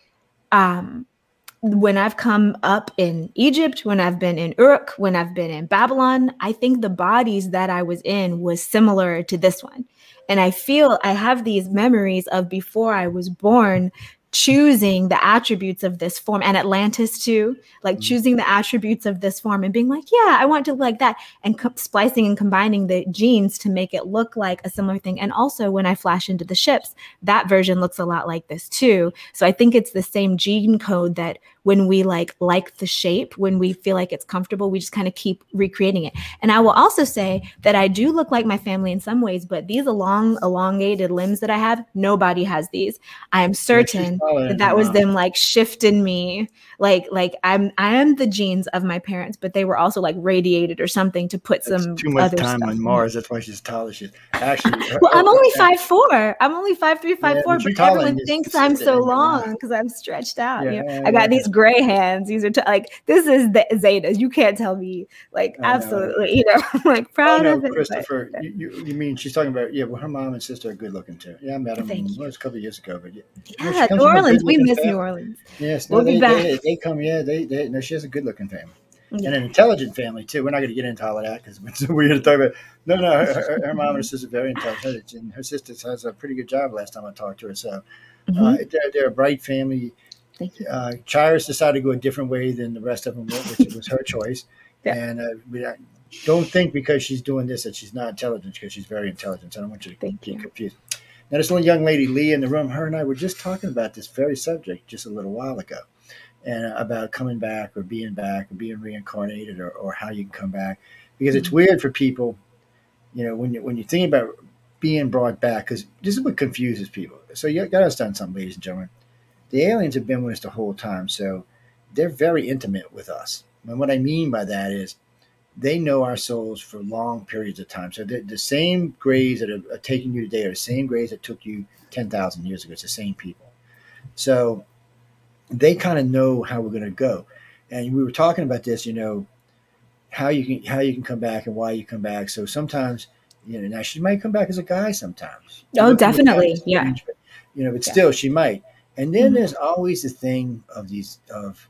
um, when I've come up in Egypt, when I've been in Uruk, when I've been in Babylon, I think the bodies that I was in was similar to this one. And I feel I have these memories of before I was born, choosing the attributes of this form, and Atlantis too, like Mhm. choosing the attributes of this form and being like, yeah, I want to look like that, and co- splicing and combining the genes to make it look like a similar thing. And also when I flash into the ships, that version looks a lot like this too. So I think it's the same gene code that when we like like the shape, when we feel like it's comfortable, we just kind of keep recreating it. And I will also say that I do look like my family in some ways, but these long, elongated limbs that I have, nobody has these. I am certain that that was them like shifting me, like like I'm I am the genes of my parents, but they were also like radiated or something to put That's some too much other time stuff on in. Mars. That's why she's tall as she is. Actually, her- Well, I'm her- only her- five four. I'm only five three, five Yeah, four, but but you're taller everyone than thinks this I'm sister so in your long life. because I'm stretched out. Yeah, you know? yeah, I got yeah. these gray hands. These are t- like this is the Zetas. You can't tell me like I know. absolutely. You know, I'm like Oh proud no, of it. but- Christopher. You, you, you mean she's talking about? Yeah, well, her mom and sister are good looking too. Yeah, I met them. Thank Well, it was a couple of years ago, but yeah, No, she Yeah, comes New from a Orleans. We good-looking miss family. New Orleans. Yes, no, We'll be they, back. they they come. Yeah, they they no, she has a good looking family and Yeah. an intelligent family too. We're not going to get into all of that because it's weird to talk about. No, no, her, her, her mom and her sister are very intelligent, and her sister has a pretty good job. Last time I talked to her, so uh, Mhm. they're, they're a bright family. Thank you. Uh, Chirus decided to go a different way than the rest of them went, which was her choice. Yeah. And uh, we, uh, don't think because she's doing this that she's not intelligent, because she's very intelligent. So I don't want you to Thank get you. confused. Now, this little young lady, Lee, in the room, her and I were just talking about this very subject just a little while ago, and uh, about coming back or being back or being reincarnated, or, or how you can come back. Because it's weird for people, you know, when you when you think about being brought back, because this is what confuses people. So you got to understand something, ladies and gentlemen. The aliens have been with us the whole time, so they're very intimate with us. And what I mean by that is they know our souls for long periods of time. So the, the same grays that are, are taking you today are the same grays that took you ten thousand years ago. It's the same people. So they kind of know how we're going to go. And we were talking about this, you know, how you can how you can come back and why you come back. So sometimes, you know, now she might come back as a guy sometimes. Oh, Looking at definitely. that Yeah. stage, but, you know, but Yeah. still she might. And then Mhm. there's always the thing of these of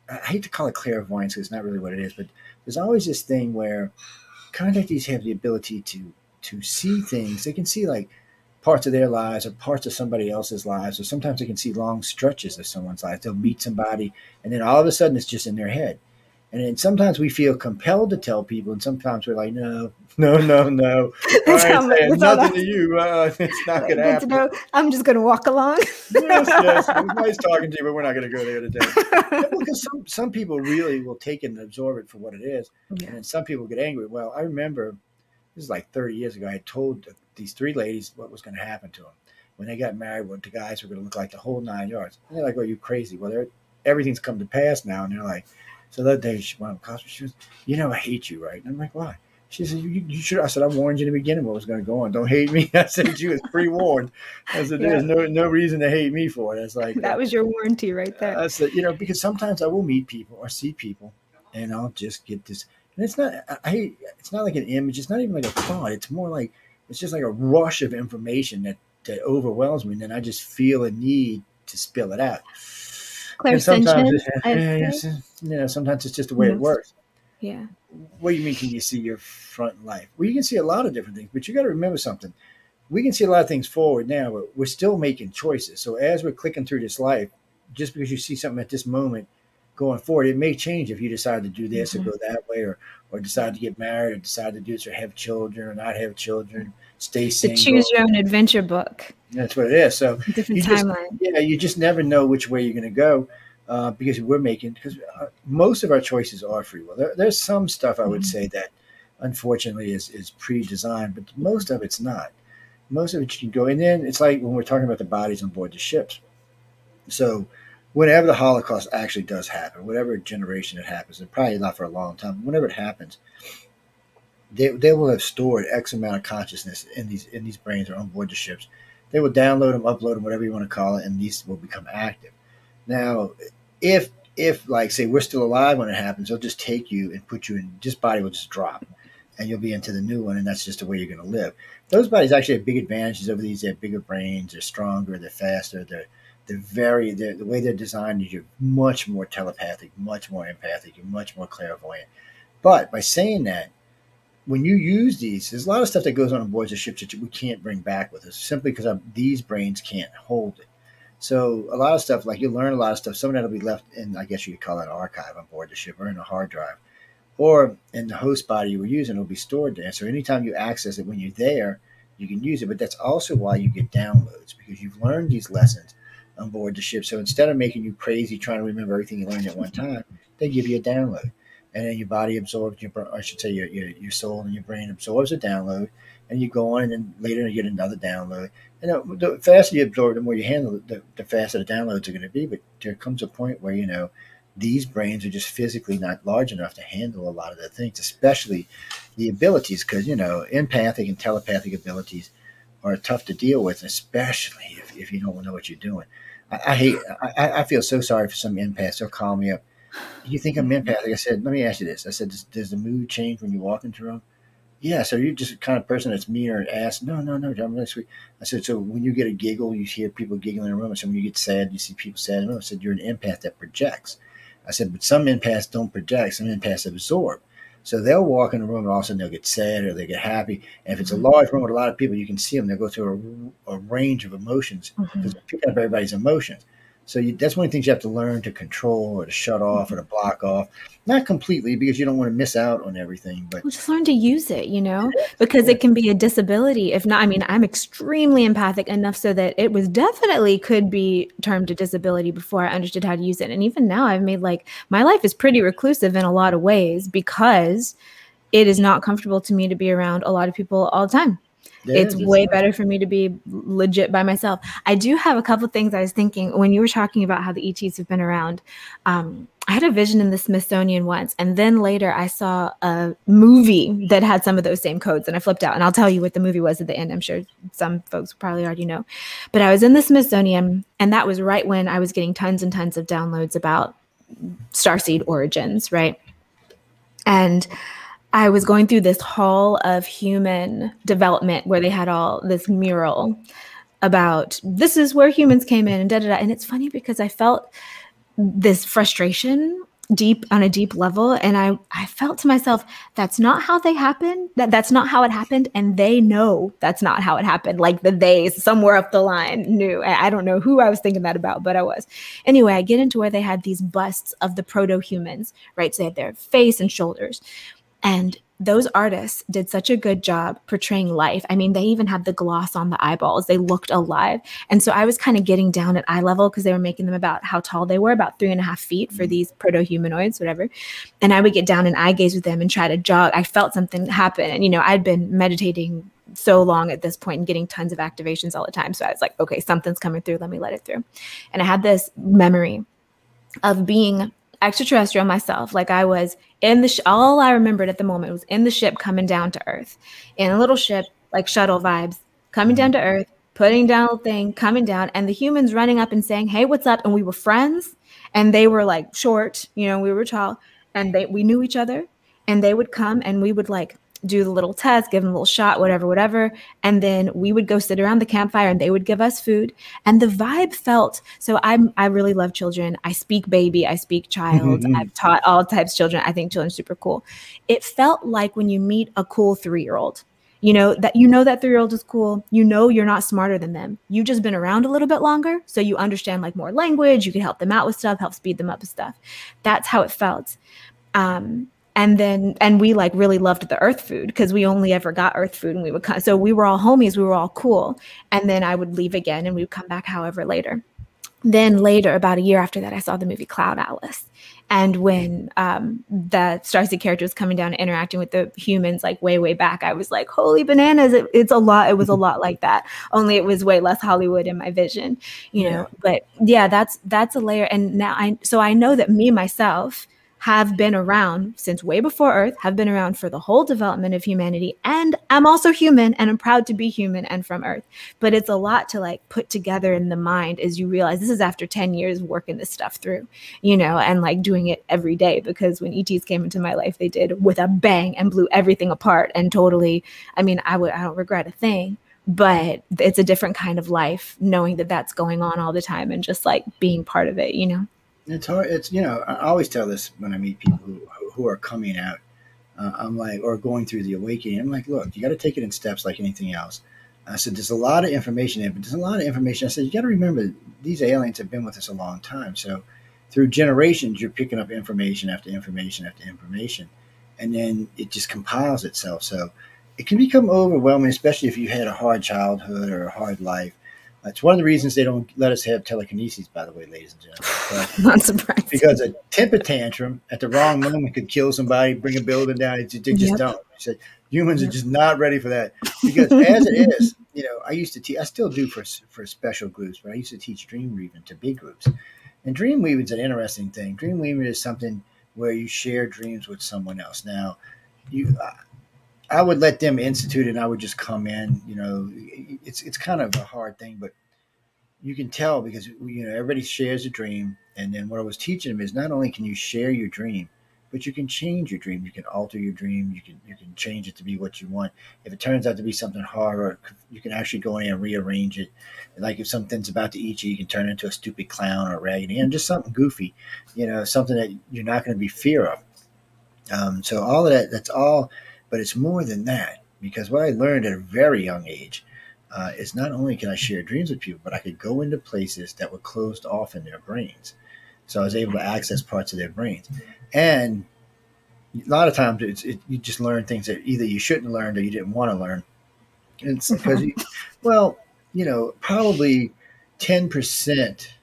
I hate to call it clairvoyance because it's not really what it is, but there's always this thing where contactees have the ability to to see things. They can see like parts of their lives or parts of somebody else's lives, or sometimes they can see long stretches of someone's life. They'll meet somebody, and then all of a sudden it's just in their head. And then sometimes we feel compelled to tell people, and sometimes we're like, no, no, no, no. I ain't saying nothing to you. Uh, it's not going to happen. Know, I'm just going to walk along. Yes, yes. It was nice talking to you, but we're not going to go there today. Because some, some people really will take it and absorb it for what it is. Yeah. And then some people get angry. Well, I remember, this is like thirty years ago, I told these three ladies what was going to happen to them. When they got married, what the guys were going to look like the whole nine yards. And they're like, oh, you crazy. Well, everything's come to pass now. And they're like, so that day she went across me. She goes, you know, I hate you, right? And I'm like, why? She said, you, you should. I said, I warned you in the beginning what was going to go on. Don't hate me. I said, you was pre-warned. I said, there's yeah. no no reason to hate me for it. It's like that was your warranty right there. I said, you know, because sometimes I will meet people or see people, and I'll just get this. And it's not. I hate. It's not like an image. It's not even like a thought. It's more like it's just like a rush of information that that overwhelms me, and then I just feel a need to spill it out. Clairsentient. Yeah, yes, you know, sometimes it's just the way yes. it works. Yeah. What do you mean, can you see your front life? Well, you can see a lot of different things, but you got to remember something. We can see a lot of things forward now, but we're still making choices. So as we're clicking through this life, just because you see something at this moment going forward, it may change if you decide to do this mm-hmm. or go that way, or or decide to get married, or decide to do this, or have children, or not have children, stay single. The choose your own adventure book. That's what it is. So different you timeline. Just, yeah, you just never know which way you're going to go. Uh, because we're making, because most of our choices are free will. There, there's some stuff I would mm-hmm. say that, unfortunately, is is pre-designed, but most of it's not. Most of it you can go, and then it's like when we're talking about the bodies on board the ships. So, whenever the Holocaust actually does happen, whatever generation it happens, and probably not for a long time, but whenever it happens, they they will have stored X amount of consciousness in these in these brains or on board the ships. They will download them, upload them, whatever you want to call it, and these will become active. Now, if, if like, say, we're still alive when it happens, they'll just take you and put you in, this body will just drop, and you'll be into the new one, and that's just the way you're going to live. Those bodies actually have big advantages over these. They have bigger brains, they're stronger, they're faster, they're, they're very, they're, the way they're designed is you're much more telepathic, much more empathic, you're much more clairvoyant. But by saying that, when you use these, there's a lot of stuff that goes on on board the ships that we can't bring back with us, simply because these brains can't hold it. So a lot of stuff, like you'll learn a lot of stuff. Some of that will be left in, I guess you could call it an archive on board the ship, or in a hard drive, or in the host body you were using, it'll be stored there. So anytime you access it when you're there, you can use it. But that's also why you get downloads, because you've learned these lessons on board the ship. So instead of making you crazy trying to remember everything you learned at one time, they give you a download. And then your body absorbs, your, I should say your, your your soul and your brain absorbs a download, and you go on, and then later you get another download. And the faster you absorb, the more you handle it, the, the faster the downloads are going to be. But there comes a point where, you know, these brains are just physically not large enough to handle a lot of the things, especially the abilities, because, you know, empathic and telepathic abilities are tough to deal with, especially if, if you don't know what you're doing. I, I hate, I, I feel so sorry for some empaths. They'll call me up. You think I'm empathic? I said, let me ask you this. I said, does, does the mood change when you walk into a room? Yeah, so you're just the kind of person that's mean or ass. No, no, no, I'm really sweet. I said, so when you get a giggle, you hear people giggling in a room. I said, when you get sad, you see people sad in a room. I said, you're an empath that projects. I said, but some empaths don't project. Some empaths absorb. So they'll walk in a room and all of a sudden they'll get sad or they get happy. And if it's a large room with a lot of people, you can see them. They'll go through a, a range of emotions because mm-hmm. they're picking up everybody's emotions. So you, that's one of the things you have to learn to control or to shut off or to block off. Not completely, because you don't want to miss out on everything. But well, just learn to use it, you know, because it can be a disability. If not, I mean, I'm extremely empathic enough so that it was definitely could be termed a disability before I understood how to use it. And even now I've made like, my life is pretty reclusive in a lot of ways because it is not comfortable to me to be around a lot of people all the time. Yeah, it's way better for me to be legit by myself. I do have a couple of things I was thinking when you were talking about how the E Ts have been around. Um, I had a vision in the Smithsonian once, and then later I saw a movie that had some of those same codes, and I flipped out. And I'll tell you what the movie was at the end. I'm sure some folks probably already know. But I was in the Smithsonian, and that was right when I was getting tons and tons of downloads about starseed origins, right? And I was going through this hall of human development where they had all this mural about this is where humans came in and da da da. And it's funny because I felt this frustration deep on a deep level. And I, I felt to myself, that's not how they happened. That that's not how it happened. And they know that's not how it happened. Like the theys somewhere up the line knew. I, I don't know who I was thinking that about, but I was. Anyway, I get into where they had these busts of the proto-humans, right? So they had their face and shoulders. And those artists did such a good job portraying life. I mean, they even had the gloss on the eyeballs. They looked alive. And so I was kind of getting down at eye level because they were making them about how tall they were, about three and a half feet for these proto-humanoids, whatever. And I would get down and eye gaze with them and try to jog. I felt something happen. And, you know, I'd been meditating so long at this point and getting tons of activations all the time. So I was like, okay, something's coming through. Let me let it through. And I had this memory of being extraterrestrial myself. Like I was in the, sh- all I remembered at the moment was in the ship coming down to Earth, in a little ship, like shuttle vibes, coming down to Earth, putting down a thing, coming down, and the humans running up and saying, hey, what's up? And we were friends, and they were like short, you know, we were tall, and they, we knew each other, and they would come and we would like do the little test, give them a little shot, whatever, whatever. And then we would go sit around the campfire and they would give us food. And the vibe felt, so I'm, I really love children. I speak baby, I speak child. Mhm. I've taught all types of children. I think children are super cool. It felt like when you meet a cool three-year-old, you know, that you know that three-year-old is cool. You know, you're not smarter than them. You've just been around a little bit longer. So you understand like more language. You can help them out with stuff, help speed them up with stuff. That's how it felt. Um, And then, and we like really loved the earth food because we only ever got earth food and we would come. So we were all homies. We were all cool. And then I would leave again and we would come back however later. Then later, about a year after that, I saw the movie Cloud Atlas. And when um, the Starseed character was coming down and interacting with the humans, like way, way back, I was like, holy bananas. It, it's a lot. It was a lot like that. Only it was way less Hollywood in my vision, you know, Yeah. but yeah, that's, that's a layer. And now I, so I know that me, myself, have been around since way before Earth, have been around for the whole development of humanity. And I'm also human and I'm proud to be human and from Earth. But it's a lot to like put together in the mind as you realize this is after ten years working this stuff through, you know, and like doing it every day. Because when E Ts came into my life, they did with a bang and blew everything apart and totally, I mean, I would, I don't regret a thing. But it's a different kind of life knowing that that's going on all the time and just like being part of it, you know? It's hard. It's, you know, I always tell this when I meet people who, who are coming out. Uh, I'm like, or going through the awakening. I'm like, look, you got to take it in steps like anything else. I said, there's a lot of information in it, but there's a lot of information. I said, you got to remember these aliens have been with us a long time. So through generations, you're picking up information after information after information. And then it just compiles itself. So it can become overwhelming, especially if you had a hard childhood or a hard life. That's one of the reasons they don't let us have telekinesis, by the way, ladies and gentlemen. But Not surprised. because a temper tantrum at the wrong moment could kill somebody, bring a building down. They just, they just Yep. don't. I said, humans Yep. are just not ready for that. Because as it is, you know, I used to teach, I still do for for special groups, but I used to teach dream weaving to big groups. And dream weaving is an interesting thing. Dream weaving is something where you share dreams with someone else. Now, you. Uh, I would let them institute it and I would just come in, you know, it's, it's kind of a hard thing, but you can tell because, you know, everybody shares a dream. And then what I was teaching them is not only can you share your dream, but you can change your dream. You can alter your dream. You can, you can change it to be what you want. If it turns out to be something horror, you can actually go in and rearrange it. Like if something's about to eat you, you can turn it into a stupid clown or a raggedy and just something goofy, you know, something that you're not going to be fear of. Um, so all of that, that's all. But it's more than that, because what I learned at a very young age uh, is not only can I share dreams with people, but I could go into places that were closed off in their brains. So I was able to access parts of their brains. And a lot of times it's, it, you just learn things that either you shouldn't have learned or you didn't want to learn. And it's because, you, well, you know, probably ten percent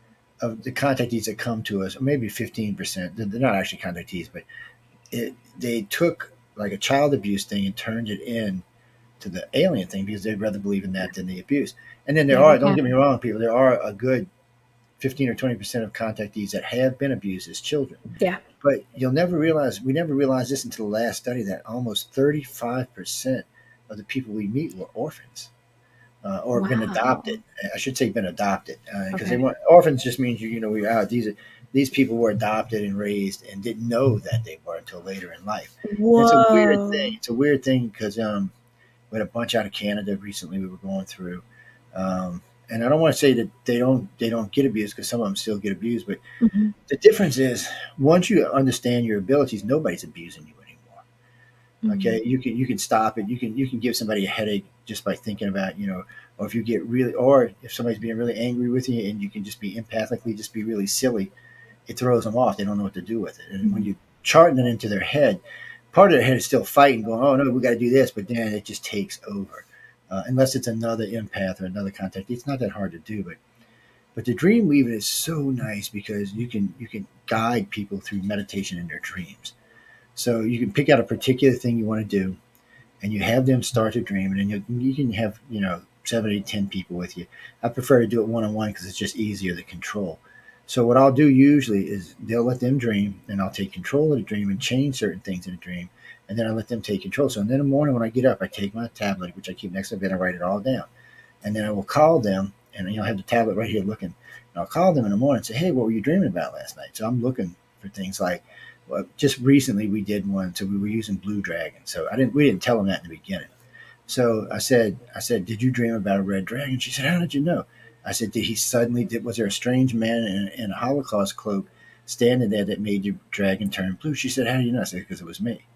of the contactees that come to us, or maybe fifteen percent, they're not actually contactees, but it, they took like a child abuse thing and turned it in to the alien thing because they'd rather believe in that than the abuse. And then there Yeah, are, don't yeah. get me wrong, people, there are a good fifteen or twenty percent of contactees that have been abused as children. Yeah. But you'll never realize, we never realized this until the last study, that almost thirty-five percent of the people we meet were orphans uh, or been Wow. adopted. I should say been adopted because Okay. they weren't, orphans just means, you, you know, we're out. These are, these people were adopted and raised and didn't know that they were until later in life. Whoa. It's a weird thing. It's a weird thing because um, we had a bunch out of Canada recently we were going through. Um, and I don't want to say that they don't they don't get abused, because some of them still get abused, but Mhm. the difference is once you understand your abilities, nobody's abusing you anymore. Okay, Mhm. you can you can stop it. You can you can give somebody a headache just by thinking about, you know, or if you get really, or if somebody's being really angry with you, and you can just be empathically just be really silly, it throws them off. They don't know what to do with it. And when Mhm. you charting it into their head, part of their head is still fighting, going, "Oh no, we got to do this," but then it just takes over. Uh, unless it's another empath or another contact, it's not that hard to do. But but the dream weaving is so nice because you can you can guide people through meditation in their dreams. So you can pick out a particular thing you want to do, and you have them start to dream, and then you, you can have, you know, seven, eight, ten people with you. I prefer to do it one on one because it's just easier to control. So what I'll do usually is they'll let them dream, and I'll take control of the dream and change certain things in the dream, and then I let them take control. So then in the morning when I get up, I take my tablet, which I keep next to the bed, and I write it all down, and then I will call them, and you know, I have the tablet right here looking, and I'll call them in the morning and say, "Hey, what were you dreaming about last night?" So I'm looking for things like, well, just recently we did one, so we were using Blue Dragon. So I didn't we didn't tell them that in the beginning. So I said, I said, "Did you dream about a red dragon?" She said, "How did you know?" I said, "Did he suddenly did? Was there a strange man in, in a Holocaust cloak standing there that made your dragon turn blue?" She said, "How do you know?" I said, "Because it was me."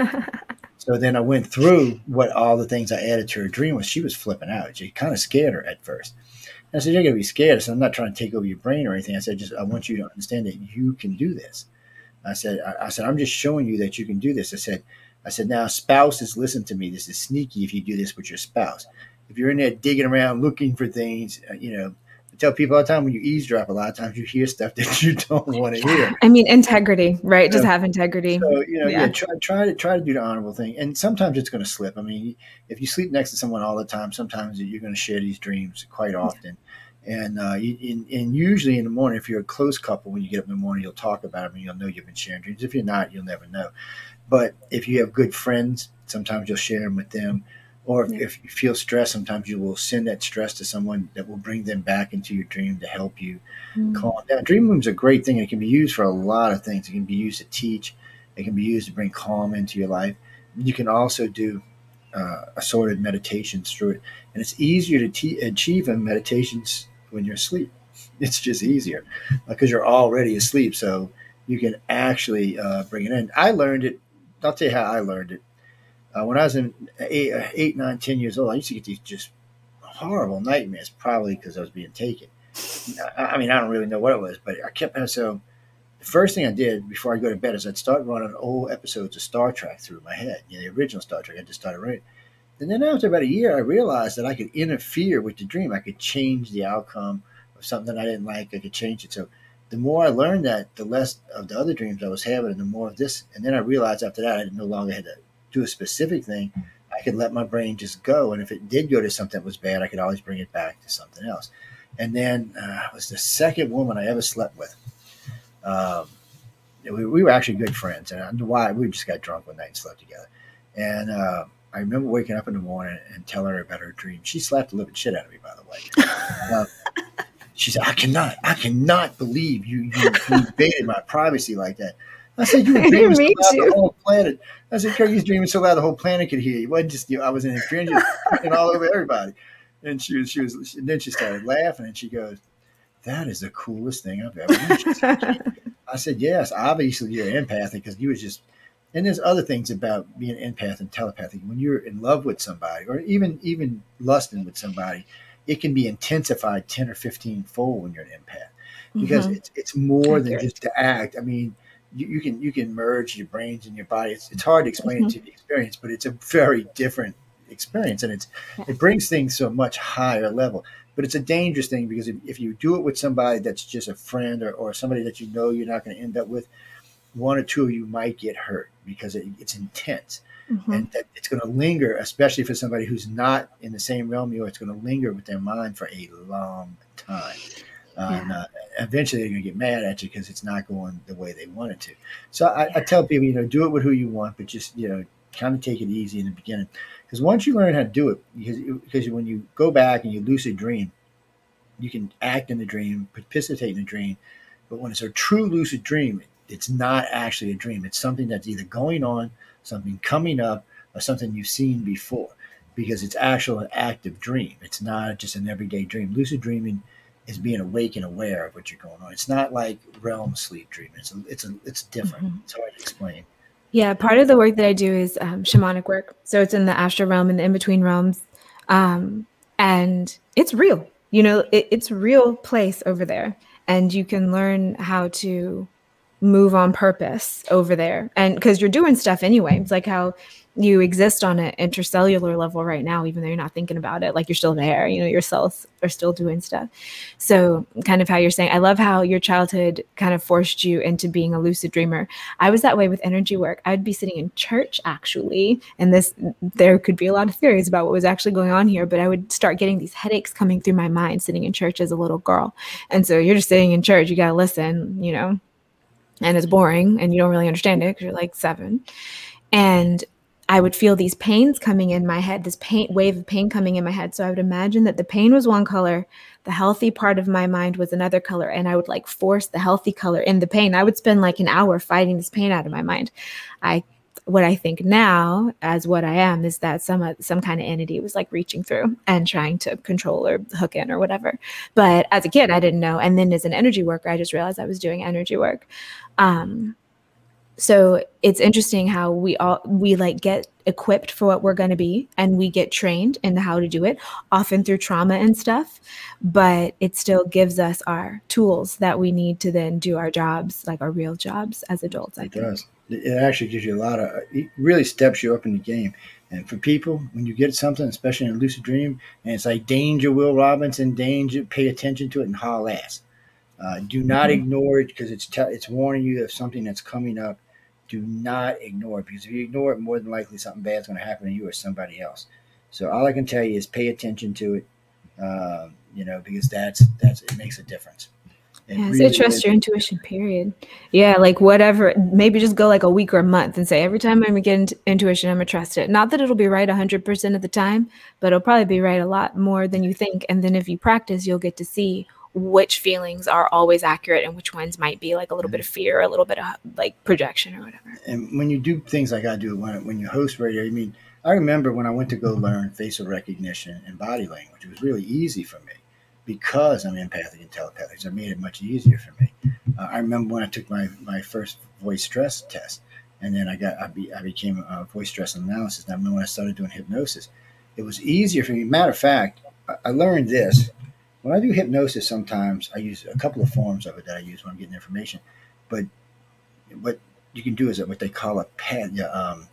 So then I went through what all the things I added to her dream was. She was flipping out. She kind of scared her at first. And I said, "You're going to be scared." I said, "I'm not trying to take over your brain or anything." I said, "Just I want you to understand that you can do this." I said, I, I said, "I'm just showing you that you can do this." I said, I said, "Now spouses, listen to me. This is sneaky if you do this with your spouse. If you're in there digging around looking for things, uh, you know, I tell people all the time when you eavesdrop, a lot of times you hear stuff that you don't want to hear. I mean, integrity, right? Just So, have integrity. so you know, yeah, Yeah. try try to try to do the honorable thing. And sometimes it's going to slip. I mean, if you sleep next to someone all the time, sometimes you're going to share these dreams quite often. And uh, you, in, and usually in the morning, if you're a close couple, when you get up in the morning, you'll talk about them and you'll know you've been sharing dreams. If you're not, you'll never know. But if you have good friends, sometimes you'll share them with them. Or if, Yeah. if you feel stress, sometimes you will send that stress to someone that will bring them back into your dream to help you Mm. calm down. Dream room's a great thing. It can be used for a lot of things. It can be used to teach. It can be used to bring calm into your life. You can also do uh, assorted meditations through it, and it's easier to te- achieve in meditations when you're asleep. It's just easier because you're already asleep, so you can actually uh, bring it in. I learned it. I'll tell you how I learned it. Uh, when I was in eight, uh, eight, nine, ten years old, I used to get these just horrible nightmares, probably because I was being taken. I, I mean, I don't really know what it was, but I kept so. The first thing I did before I go to bed is I'd start running old episodes of Star Trek through my head. You know, the original Star Trek. I just started writing. And then after about a year, I realized that I could interfere with the dream. I could change the outcome of something I didn't like. I could change it. So the more I learned that, the less of the other dreams I was having, and the more of this. And then I realized after that, I no longer had to do a specific thing. I could let my brain just go. And if it did go to something that was bad, I could always bring it back to something else. And then uh, it was the second woman I ever slept with. Um, we, we were actually good friends, and I don't know why we just got drunk one night and slept together. And uh, I remember waking up in the morning and telling her about her dream. She slapped the living shit out of me, by the way. Uh, she said, "I cannot, I cannot believe you, you, you invaded my privacy like that." I said, "You were I dreaming didn't so mean loud the to. whole planet." I said, "Kirk, you was dreaming so loud the whole planet could hear you. It wasn't just you. I was interfering, just freaking all over everybody." And she was, she was, and then she started laughing, and she goes, "That is the coolest thing I've ever heard." She said, I said, "Yes, obviously you're empathic because you was just." And there's other things about being empath and telepathic. When you're in love with somebody, or even even lusting with somebody, it can be intensified ten or fifteen fold when you're an empath because Mhm. it's it's more than Accurate. just the act. I mean, you, you can you can merge your brains and your body. It's it's hard to explain it Mhm. to the experience, but it's a very different experience, and it's Yeah. it brings things to a much higher level. But it's a dangerous thing because if, if you do it with somebody that's just a friend or, or somebody that you know you're not going to end up with, one or two of you might get hurt because it, it's intense Mhm. and that it's going to linger, especially for somebody who's not in the same realm you are. It's going to linger with their mind for a long time. Uh, and Yeah. uh, eventually they're going to get mad at you because it's not going the way they want it to. So I, I tell people, you know, do it with who you want, but just, you know, kind of take it easy in the beginning. Because once you learn how to do it, because, because when you go back and you lucid dream, you can act in the dream, participate in the dream. But when it's a true lucid dream, it's not actually a dream. It's something that's either going on, something coming up, or something you've seen before. because it's actual an active dream. It's not just an everyday dream. Lucid dreaming is being awake and aware of what you're going on. It's not like REM sleep dreaming. It's a, it's a, it's different. Mhm. It's hard to explain. Yeah, part of the work that I do is um, shamanic work. So it's in the astral realm and the in-between realms. Um, and it's real. You know, it, it's a real place over there. And you can learn how to move on purpose over there. And because you're doing stuff anyway. It's like how you exist on an intercellular level right now, even though you're not thinking about it, like you're still there, you know, your cells are still doing stuff. So kind of how you're saying, I love how your childhood kind of forced you into being a lucid dreamer. I was that way with energy work. I'd be sitting in church actually, and this, there could be a lot of theories about what was actually going on here, but I would start getting these headaches coming through my mind sitting in church as a little girl. And so you're just sitting in church, you got to listen, you know, and it's boring and you don't really understand it because you're like seven. And I would feel these pains coming in my head, this pain wave of pain coming in my head. So I would imagine that the pain was one color, the healthy part of my mind was another color, and I would like force the healthy color in the pain. I would spend like an hour fighting this pain out of my mind. I, what I think now as what I am is that some some kind of entity was like reaching through and trying to control or hook in or whatever. But as a kid, I didn't know. And then as an energy worker, I just realized I was doing energy work. Um, So it's interesting how we all, we like get equipped for what we're going to be, and we get trained in how to do it, often through trauma and stuff, but it still gives us our tools that we need to then do our jobs, like our real jobs as adults. I It think. does. It actually gives you a lot of, it really steps you up in the game. And for people, when you get something, especially in a lucid dream, and it's like danger, Will Robinson, danger, pay attention to it and haul ass. Uh, do not Mhm. ignore it because it's te- it's warning you of something that's coming up. Do not ignore it, because if you ignore it, more than likely something bad is going to happen to you or somebody else. So all I can tell you is pay attention to it, um, you know, because that's that's it makes a difference. It Yeah, say really, trust really your intuition, period. Yeah, like whatever, maybe just go like a week or a month and say, every time I'm gonna get into intuition, I'm gonna trust it. Not that it'll be right one hundred percent of the time, but it'll probably be right a lot more than you think. And then if you practice, you'll get to see which feelings are always accurate and which ones might be like a little bit of fear, a little bit of like projection or whatever. and when you do things like I do when when you host radio, I mean, I remember when I went to go learn facial recognition and body language, it was really easy for me because I'm empathic and telepathic. So it made it much easier for me. Uh, I remember when I took my, my first voice stress test, and then I got I, be, I became a voice stress analysis. And I remember when I started doing hypnosis, it was easier for me. Matter of fact, I, I learned this. When I do hypnosis, sometimes I use a couple of forms of it that I use when I'm getting information. But what you can do is what they call a path. Um,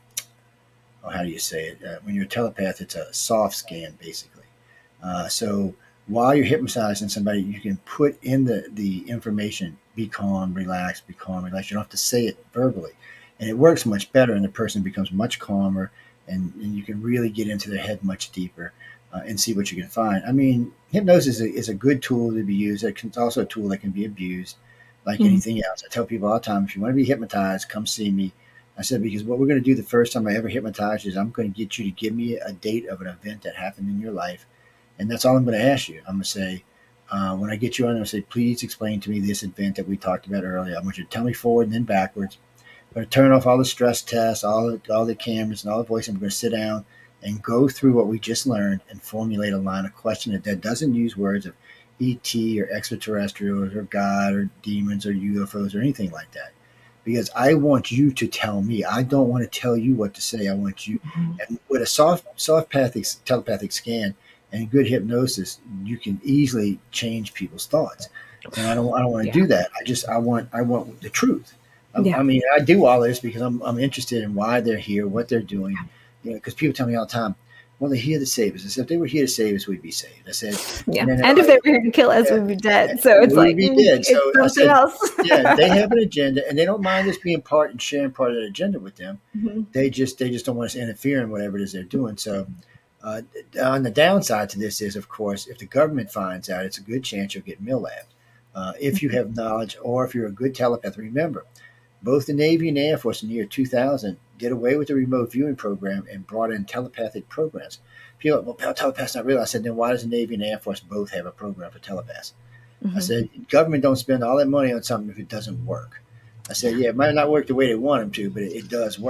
oh, how do you say it? Uh, when you're a telepath, it's a soft scan, basically. Uh, so while you're hypnotizing somebody, you can put in the, the information, be calm, relax, be calm, relax. You don't have to say it verbally. And it works much better, and the person becomes much calmer, and, and you can really get into their head much deeper uh, and see what you can find. I mean, hypnosis is a, is a good tool to be used. It's also a tool that can be abused like Mhm. anything else. I tell people all the time, if you want to be hypnotized, come see me. I said, because what we're going to do the first time I ever hypnotize you is I'm going to get you to give me a date of an event that happened in your life. And that's all I'm going to ask you. I'm going to say, uh, when I get you on, I'm going to say, please explain to me this event that we talked about earlier. I want you to tell me forward and then backwards. I'm going to turn off all the stress tests, all the, all the cameras and all the voice. I'm going to sit down and go through what we just learned and formulate a line of question that, that doesn't use words of E T or extraterrestrials or God or demons or U F Os or anything like that. Because I want you to tell me. I don't want to tell you what to say. I want you. And with a soft, soft pathic, telepathic scan and good hypnosis, you can easily change people's thoughts. And I don't, I don't want to Yeah. do that. I just, I want, I want the truth. I, Yeah. I mean, I do all this because I'm, I'm interested in why they're here, what they're doing. You know, because people tell me all the time, well, they're here to save us. I said, if they were here to save us, we'd be saved. I said, Yeah. and then And if like, they were here to kill us, yeah, we'd be dead. So it's we like, would be mm, dead. it's So I something said, else. yeah, they have an agenda, and they don't mind us being part and sharing part of that agenda with them. Mhm. They just they just don't want us to interfere in whatever it is they're doing. So, uh, on the downside to this is, of course, if the government finds out, it's a good chance you'll get mill-labbed. Uh, if you have knowledge, or if you're a good telepath, remember, both the Navy and the Air Force in the year two thousand did away with the remote viewing program and brought in telepathic programs. People are like, well, telepaths not real. I said, then why does the Navy and the Air Force both have a program for telepaths? I Mhm. said, government don't spend all that money on something if it doesn't work. I said, yeah, it might not work the way they want them to, but it, it does work.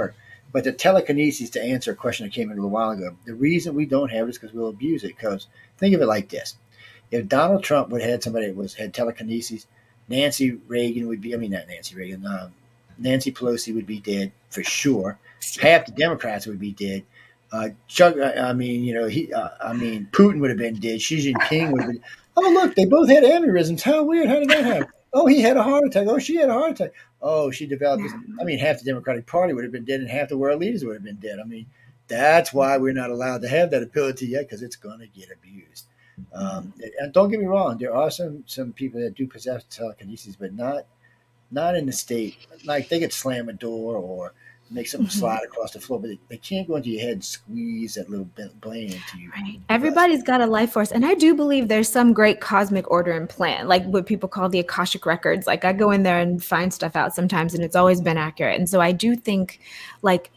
But the telekinesis, to answer a question that came in a little while ago, the reason we don't have it is because we'll abuse it. Because think of it like this: if Donald Trump would have had somebody that was had telekinesis, Nancy Reagan would be. I mean, not Nancy Reagan. Um, Nancy Pelosi would be dead for sure. Half the Democrats would be dead. Uh, Chuck, I mean, you know, he. Uh, I mean, Putin would have been dead. Xi Jinping would have been. Oh, look, they both had aneurysms. How weird! How did that happen? Oh, he had a heart attack. Oh, she had a heart attack. Oh, she developed this. I mean, half the Democratic Party would have been dead, and half the world leaders would have been dead. I mean, that's why we're not allowed to have that ability yet, because it's going to get abused. Um, and don't get me wrong, there are some some people that do possess telekinesis, but not not in the state. Like they could slam a door or make something Mhm. slide across the floor, but they, they can't go into your head and squeeze that little bit blade into you. Right. Everybody's got a life force. And I do believe there's some great cosmic order and plan, like what people call the Akashic records. Like I go in there and find stuff out sometimes, and it's always been accurate. And so I do think like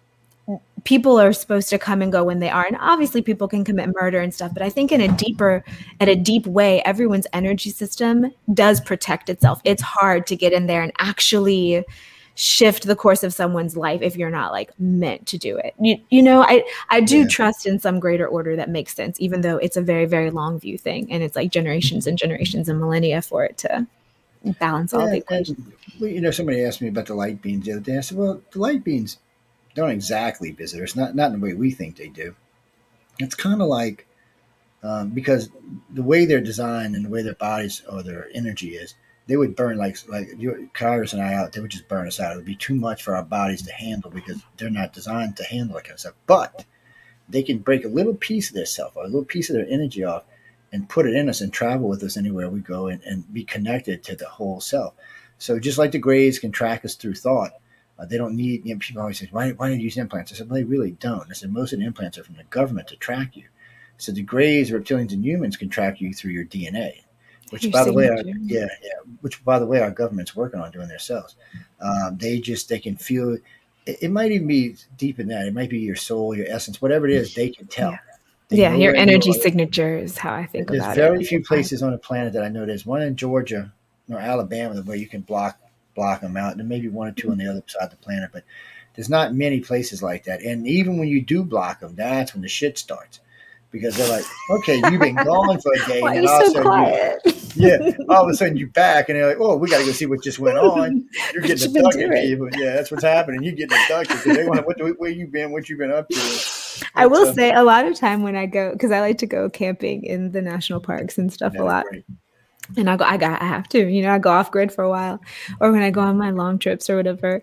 people are supposed to come and go when they are. And obviously people can commit murder and stuff, but I think in a deeper, at a deep way, everyone's energy system does protect itself. It's hard to get in there and actually shift the course of someone's life if you're not like meant to do it. You, you know, I, I do Yeah. trust in some greater order that makes sense, even though it's a very, very long view thing. And it's like generations and generations and millennia for it to balance all Yeah, the and, equations. well, you know, somebody asked me about the light beams the other day. I said, well, the light beams don't exactly visit us, not not in the way we think they do. It's kind of like um, because the way they're designed and the way their bodies or their energy is, they would burn like like you, Kyrus and I out. They would just burn us out. It would be too much for our bodies to handle because they're not designed to handle that kind of stuff. But they can break a little piece of their self or a little piece of their energy off and put it in us and travel with us anywhere we go and, and be connected to the whole self. So just like the Greys can track us through thought, uh, they don't need, you know, people always say, why, why do you use implants? I said, well, they really don't. I said, most of the implants are from the government to track you. So the Greys, reptilians, and humans can track you through your D N A, which Your by the way, our, signature. yeah, yeah, which by the way, our government's working on doing themselves. Um, they just, they can feel, it, it might even be deep in that. It might be your soul, your essence, whatever it is, they can tell. Yeah. They Yeah, know your where you energy are. signature is how I think There's about very it. few places on the planet that I know. There's one in Georgia or Alabama where you can block block them out, and then maybe one or two on the other side of the planet. But there's not many places like that. And even when you do block them, that's when the shit starts, because they're like, okay, you've been gone for a day, Why are and you then all of a so sudden, quiet? you, yeah, all of a sudden you're back, and they're like, oh, we got to go see what just went on. You're What getting you been abducted, doing? people. Yeah, that's what's happening. You're getting abducted because they want to. What do, where you been? What you been up to? I But, will uh, say a lot of time when I go, because I like to go camping in the national parks and stuff that a is lot. great. And I go, I got, I have to, you know, I go off grid for a while, or when I go on my long trips or whatever.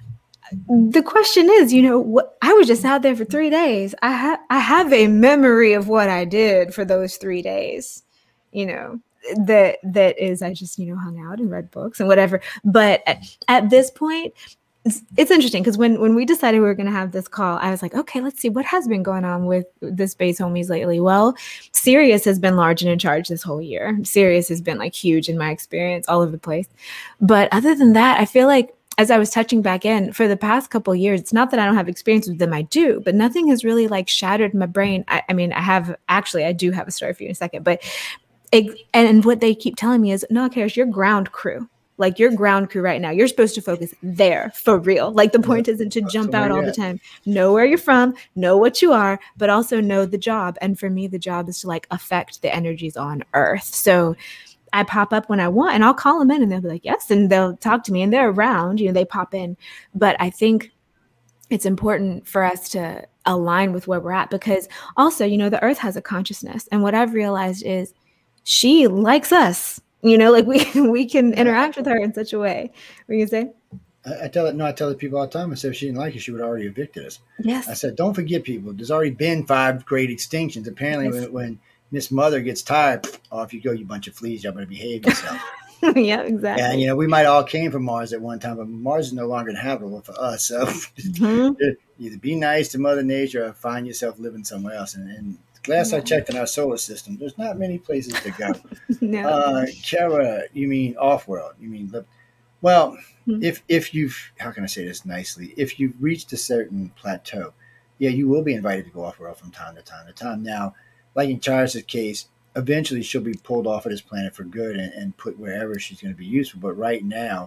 The question is, you know, what I was just out there for three days. I have, I have a memory of what I did for those three days. You know, that that is, I just, you know, hung out and read books and whatever. But at, at this point, it's, it's interesting because when when we decided we were going to have this call, I was like, okay, let's see what has been going on with the Space Homies lately. Well, Sirius has been large and in charge this whole year. Sirius has been like huge in my experience, all over the place. But other than that, I feel like as I was touching back in for the past couple of years, it's not that I don't have experience with them, I do, but nothing has really like shattered my brain. I, I mean, I have actually, I do have a story for you in a second, but it, and what they keep telling me is, no, Karis, you're ground crew. Like your ground crew right now, you're supposed to focus there for real. Like the point isn't to jump So where out all you the at? time. Know where you're from, know what you are, but also know the job. And for me, the job is to like affect the energies on Earth. So I pop up when I want and I'll call them in and they'll be like, yes. And they'll talk to me and they're around, you know, they pop in. But I think it's important for us to align with where we're at because also, you know, the Earth has a consciousness. And what I've realized is she likes us, you know, like we, we can interact with her in such a way. What are you gonna say? I, I tell it. No, I tell the people all the time. I said if she didn't like it, she would have already evicted us. Yes. I said, don't forget, people. There's already been five great extinctions. Apparently, Yes. when, when Miss Mother gets tired, off you go, you bunch of fleas. Y'all better behave yourself. Yeah, exactly. And you know, we might all came from Mars at one time, but Mars is no longer inhabitable for us. So Mhm. either be nice to Mother Nature or find yourself living somewhere else. And, and last I checked in our solar system, there's not many places to go. No. Uh, Kara, you mean off-world? You mean well? Hmm. If if you've how can I say this nicely? If you've reached a certain plateau, yeah, you will be invited to go off-world from time to time to time. Now, like in Charis's case, eventually she'll be pulled off of this planet for good and, and put wherever she's going to be useful. But right now,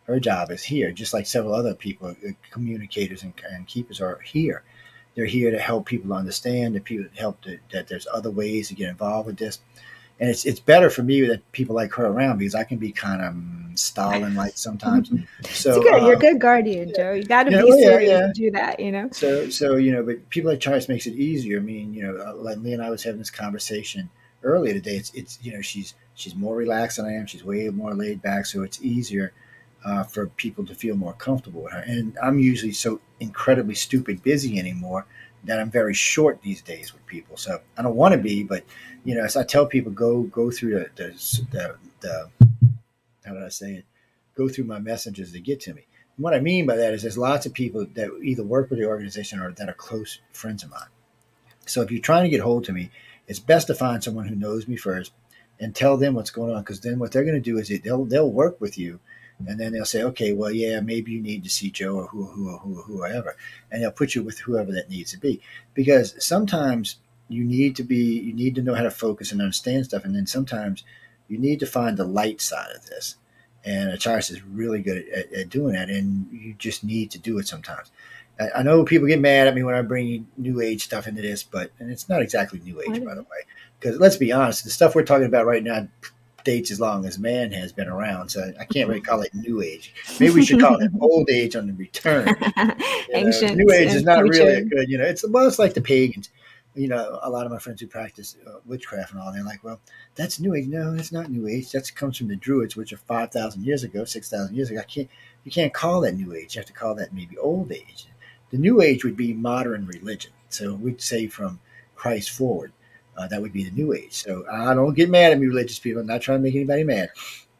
her job is here, just like several other people, uh, communicators and, and keepers are here. They're here to help people understand, that people help to, that there's other ways to get involved with this. And it's it's better for me that people like her around, because I can be kind of um, Stalin like sometimes. So it's good. uh, You're a good guardian, Joe. You got to yeah, be well, yeah, serious yeah. to do that, you know? So, so you know, but people like Charles makes it easier. I mean, you know, uh, like Lee and I was having this conversation earlier today. It's, it's you know, she's she's more relaxed than I am. She's way more laid back, so it's easier uh, for people to feel more comfortable with her. And I'm usually so incredibly stupid busy anymore that I'm very short these days with people. So I don't want to be, but you know, as I tell people, go go through the the, the, the how did I say it? Go through my messages to get to me. And what I mean by that is there's lots of people that either work with the organization or that are close friends of mine. So if you're trying to get hold to me, it's best to find someone who knows me first and tell them what's going on, because then what they're going to do is they'll they'll work with you, and then they'll say, okay, well, yeah, maybe you need to see Joe or who who who whoever, and they'll put you with whoever that needs to be, because sometimes you need to be you need to know how to focus and understand stuff, and then sometimes you need to find the light side of this. And Acharyas is really good at, at, at doing that, and you just need to do it sometimes. I, I know people get mad at me when I bring New Age stuff into this, but and it's not exactly New Age, by the way, because let's be honest, the stuff we're talking about right now dates as long as man has been around, so I can't really call it New Age. Maybe we should call it Old Age on the return. Ancient. New Age is not really a good, you know, it's well, it's like the pagans. You know, a lot of my friends who practice uh, witchcraft and all, they're like, well, that's New Age. No, that's not New Age. That comes from the Druids, which are five thousand years ago, six thousand years ago. I can't, you can't call that New Age. You have to call that maybe Old Age. The New Age would be modern religion. So we'd say from Christ forward, uh, that would be the New Age. So I don't get mad at me, religious people. I'm not trying to make anybody mad.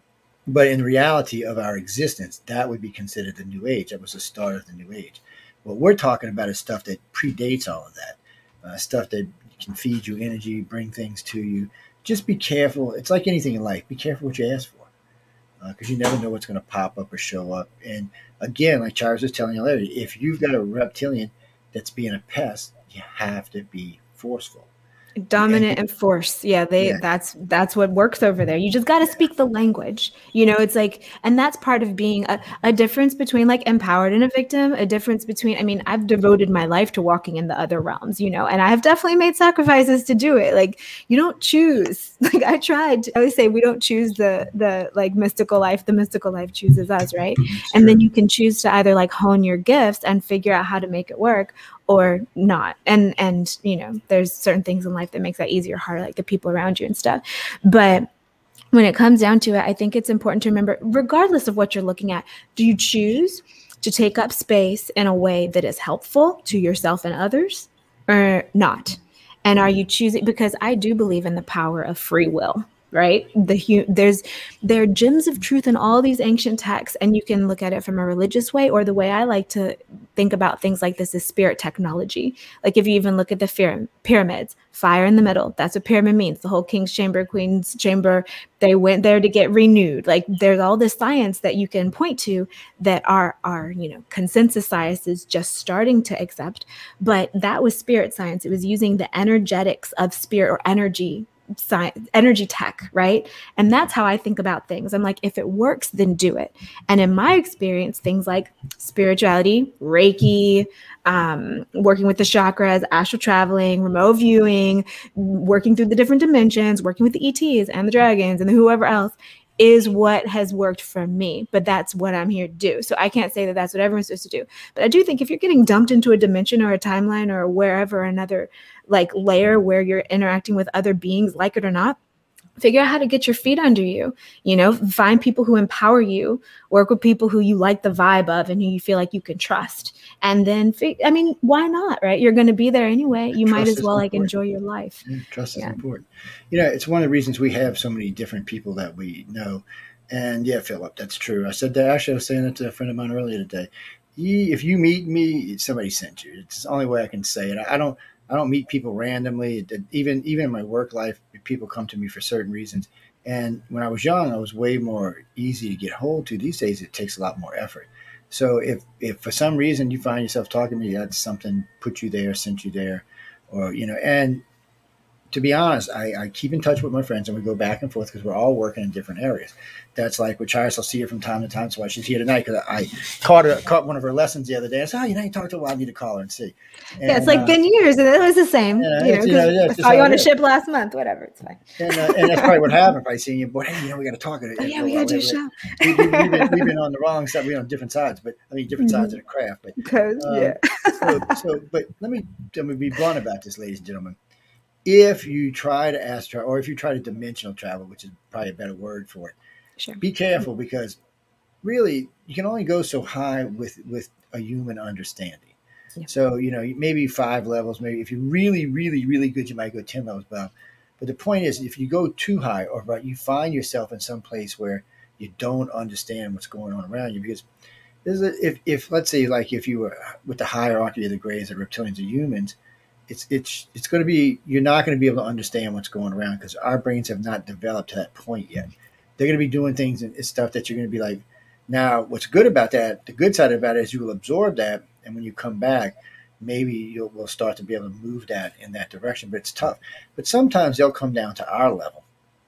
But in reality of our existence, that would be considered the New Age. That was the start of the New Age. What we're talking about is stuff that predates all of that. Uh, stuff that can feed you energy, bring things to you. Just be careful. It's like anything in life. Be careful what you ask for, because uh, you never know what's going to pop up or show up. And again, like Charles was telling you later, if you've got a reptilian that's being a pest, you have to be forceful. Dominant and force. Yeah, they yeah. that's that's what works over there. You just got to speak the language. You know, it's like, and that's part of being a, a difference between like empowered and a victim, a difference between, I mean, I've devoted my life to walking in the other realms, you know, and I have definitely made sacrifices to do it. Like, you don't choose. Like I tried to, I always say we don't choose the the like mystical life, the mystical life chooses us, right? Sure. And then you can choose to either like hone your gifts and figure out how to make it work, or not. And, and, you know, there's certain things in life that makes that easier, harder, like the people around you and stuff. But when it comes down to it, I think it's important to remember, regardless of what you're looking at, do you choose to take up space in a way that is helpful to yourself and others or not? And are you choosing, because I do believe in the power of free will, right? The there's there are gems of truth in all these ancient texts, and you can look at it from a religious way, or the way I like to think about things like this is spirit technology. Like if you even look at the pyramids, fire in the middle, that's what pyramid means. The whole king's chamber, queen's chamber, they went there to get renewed. Like there's all this science that you can point to that are, are, you know, consensus science is just starting to accept, but that was spirit science. It was using the energetics of spirit or energy science, energy tech, right? And that's how I think about things. I'm like, if it works, then do it. And in my experience, things like spirituality, Reiki, um, working with the chakras, astral traveling, remote viewing, working through the different dimensions, working with the E Ts and the dragons and the whoever else is what has worked for me. But that's what I'm here to do. So I can't say that that's what everyone's supposed to do. But I do think if you're getting dumped into a dimension or a timeline or wherever, another like layer where you're interacting with other beings, like it or not, figure out how to get your feet under you, you know, find people who empower you, work with people who you like the vibe of and who you feel like you can trust. And then, I mean, why not, right? You're going to be there anyway. You might as well like enjoy your life. Yeah, trust is yeah. important. You know, it's one of the reasons we have so many different people that we know. And yeah, Philip, that's true. I said that, actually, I was saying that to a friend of mine earlier today. If you meet me, somebody sent you. It's the only way I can say it. I don't, I don't meet people randomly. Even even in my work life, people come to me for certain reasons. And when I was young, I was way more easy to get hold to. These days, it takes a lot more effort. So if, if for some reason you find yourself talking to me, that's something put you there, sent you there, or, you know, and to be honest, I, I keep in touch with my friends and we go back and forth because we're all working in different areas. That's like with Charis, I'll see her from time to time. That's why she's here tonight, because I caught her, caught one of her lessons the other day. I said, oh, you know, you talked to her. Well, I need to call her and see. And, yeah, it's like uh, been years and it was the same. yeah, you know, it's, you know, yeah, I it's just saw you how on it a is. ship last month, whatever. It's fine. And, uh, and that's probably what happened. If I seen you, boy, hey, you know, we got to talk. Oh, yeah, we got to do a show. We, we, we've, been, we've been on the wrong side. We're on different sides, but I mean, different sides of the craft. But Because, um, yeah. so, so, but let me, let me be blunt about this, ladies and gentlemen. If you try to astral, or if you try to dimensional travel, which is probably a better word for it, Sure. be careful, because really you can only go so high with with a human understanding. Yeah. So, you know, maybe five levels, maybe if you're really, really, really good, you might go ten levels above. But the point is, if you go too high, or right, you find yourself in some place where you don't understand what's going on around you, because there's a, if, if let's say, like if you were with the hierarchy of the Greys, the reptilians, and humans, it's it's it's going to be, you're not going to be able to understand what's going around, because our brains have not developed to that point yet. They're going to be doing things and stuff that you're going to be like, now what's good about that, the good side about it is you will absorb that, and when you come back, maybe you'll will start to be able to move that in that direction. But it's tough. But sometimes they'll come down to our level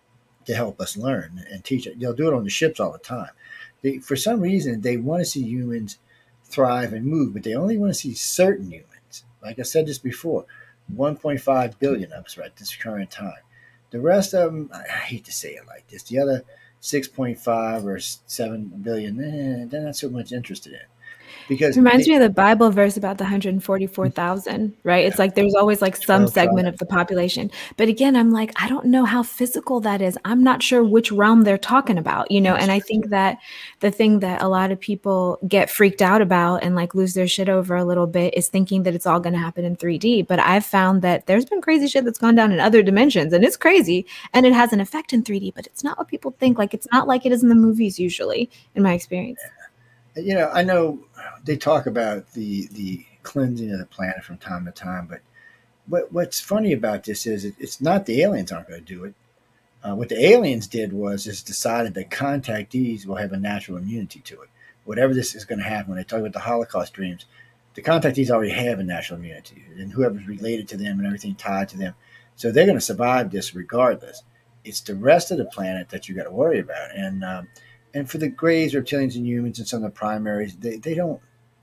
to help us learn and teach it. They'll do it on the ships all the time. They, for some reason, they want to see humans thrive and move, but they only want to see certain humans. Like I said this before, one point five billion of us right at this current time. The rest of them, I hate to say it like this, the other six point five or seven billion, eh, they're not so much interested in. Because it reminds they, me of the Bible verse about the one hundred forty-four thousand, right? It's like there's always like some segment of the population. But again, I'm like, I don't know how physical that is. I'm not sure which realm they're talking about, you know? And I think that the thing that a lot of people get freaked out about and like lose their shit over a little bit is thinking that it's all going to happen in three D. But I've found that there's been crazy shit that's gone down in other dimensions, and it's crazy, and it has an effect in three D, but it's not what people think. Like, it's not like it is in the movies usually, in my experience. You know, I know they talk about the the cleansing of the planet from time to time, but what what's funny about this is it, it's not the aliens aren't going to do it. Uh, what the aliens did was is decided that contactees will have a natural immunity to it. Whatever this is going to happen, when they talk about the Holocaust dreams, the contactees already have a natural immunity, and whoever's related to them and everything tied to them, so they're going to survive this regardless. It's the rest of the planet that you got to worry about, and um, and for the Greys, reptilians, and humans, and some of the primaries, they, they don't.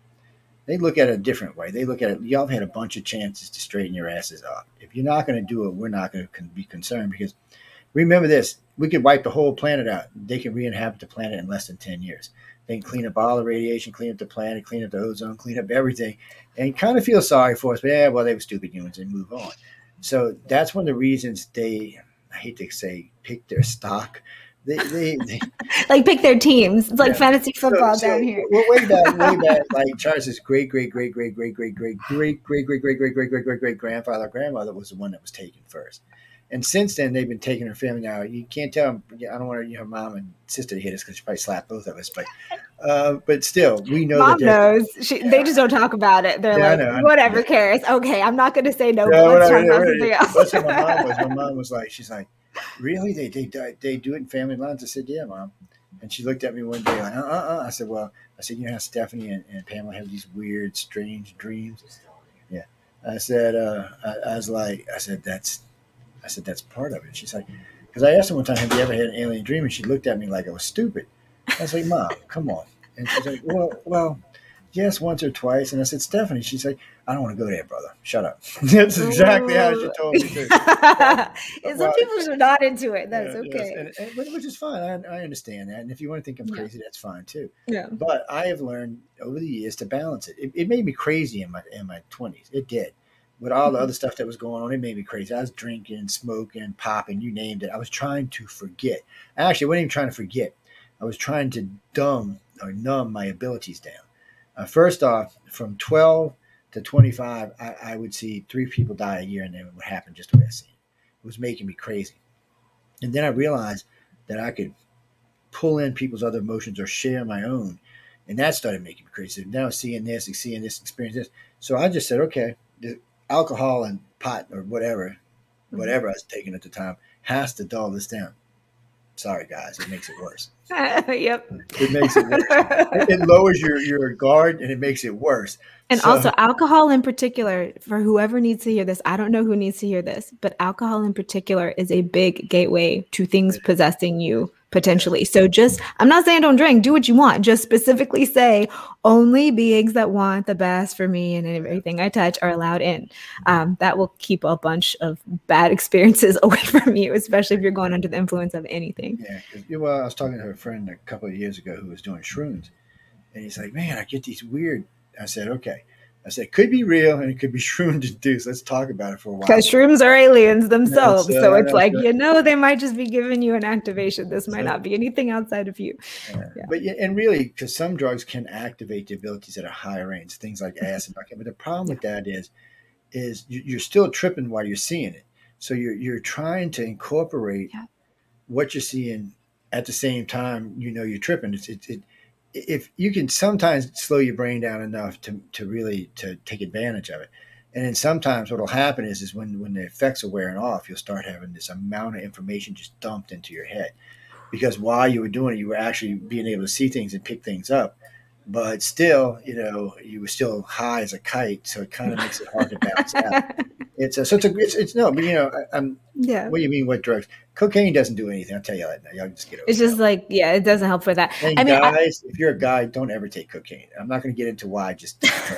They look at it a different way. They look at it, y'all have had a bunch of chances to straighten your asses up. If you're not going to do it, we're not going to be concerned, because remember this, we could wipe the whole planet out. They can re-inhabit the planet in less than ten years. They can clean up all the radiation, clean up the planet, clean up the ozone, clean up everything, and kind of feel sorry for us. But yeah, well, they were stupid humans, and move on. So that's one of the reasons they, I hate to say, pick their stock. They, they, they like pick their teams. It's like yeah. fantasy football so, so, down here. Well, way back, way back, like Charles's great, great, great, great, great, great, great, great, great, great, great, great, great, great, great, great, great grandfather, grandmother was the one that was taken first. And since then, they've been taking her family. Now, you can't tell them, I don't want her mom and sister to hit us, because she probably slapped both of us. But uh, but still, we know Mom that knows. She, yeah. They just don't talk about it. They're Yeah, like, I know, whatever I know. cares. Okay, I'm not going to say no, Yeah, but let's whatever, talk about whatever. something else. That's what my mom was. My mom was like, she's like, really? They they they do it in family lines? I said, yeah, Mom. And she looked at me one day like, uh, uh, uh. I said, well, I said, you know how Stephanie and, and Pamela have these weird, strange dreams? Yeah. I said, uh, I, I was like, I said, that's, I said, that's part of it. She's like, because I asked her one time, have you ever had an alien dream? And she looked at me like I was stupid. I was like, Mom, come on. And she's like, well, well, yes, once or twice. And I said, Stephanie, she's like, I don't want to go there, brother. Shut up. That's exactly how she told me too. Well, some well, people are not into it. That's yeah, okay. Yes. And, and, which is fine. I, I understand that. And if you want to think I'm Yeah. crazy, that's fine too. Yeah. But I have learned over the years to balance it. It, it made me crazy in my in my twenties. It did. With all the other stuff that was going on, it made me crazy. I was drinking, smoking, popping, you named it. I was trying to forget. Actually, I wasn't even trying to forget. I was trying to dumb or numb my abilities down. Uh, first off, from twelve to twenty-five, I, I would see three people die a year, and then it would happen just the way I see it. It was making me crazy. And then I realized that I could pull in people's other emotions or share my own. And that started making me crazy. Now seeing this, seeing this, experiencing this. So I just said, okay, the alcohol and pot or whatever, whatever I was taking at the time, has to dull this down. Sorry, guys, it makes it worse. Yep. It makes it worse. It, it lowers your, your guard and it makes it worse. And So, also alcohol in particular, for whoever needs to hear this, I don't know who needs to hear this, but alcohol in particular is a big gateway to things possessing you potentially. So just, I'm not saying don't drink, do what you want. Just specifically say only beings that want the best for me and everything I touch are allowed in. Um, that will keep a bunch of bad experiences away from you, especially if you're going under the influence of anything. yeah, 'cause, well, I was talking to a friend a couple of years ago who was doing shrooms, and he's like, "Man, I get these weird." I said, "Okay." I said, "It could be real and it could be shroom induced. Let's talk about it for a while." Because shrooms are aliens themselves. That's, uh, so it's like, that's, you know, they might just be giving you an activation. This might So- not be anything outside of you. Yeah. Yeah. But yeah, and really, because some drugs can activate the abilities at a higher range, things like acid. But the problem with that is, is you- you're still tripping while you're seeing it. So you're you're trying to incorporate Yeah. what you're seeing at the same time. You know you're tripping. It's it, it if you can sometimes slow your brain down enough to to really to take advantage of it. And then sometimes what will happen is is when when the effects are wearing off, you'll start having this amount of information just dumped into your head. Because while you were doing it, you were actually being able to see things and pick things up. But still, you know, you were still high as a kite, so it kind of makes it hard to balance out. It's a, so it's, a, it's it's no, but you know, I, I'm. Yeah. What do you mean? What drugs? Cocaine doesn't do anything. I'll tell you that now. Y'all just get over It's it. just like, yeah, it doesn't help for that. And I mean, I- guys, if you're a guy, don't ever take cocaine. I'm not going to get into why. Just, just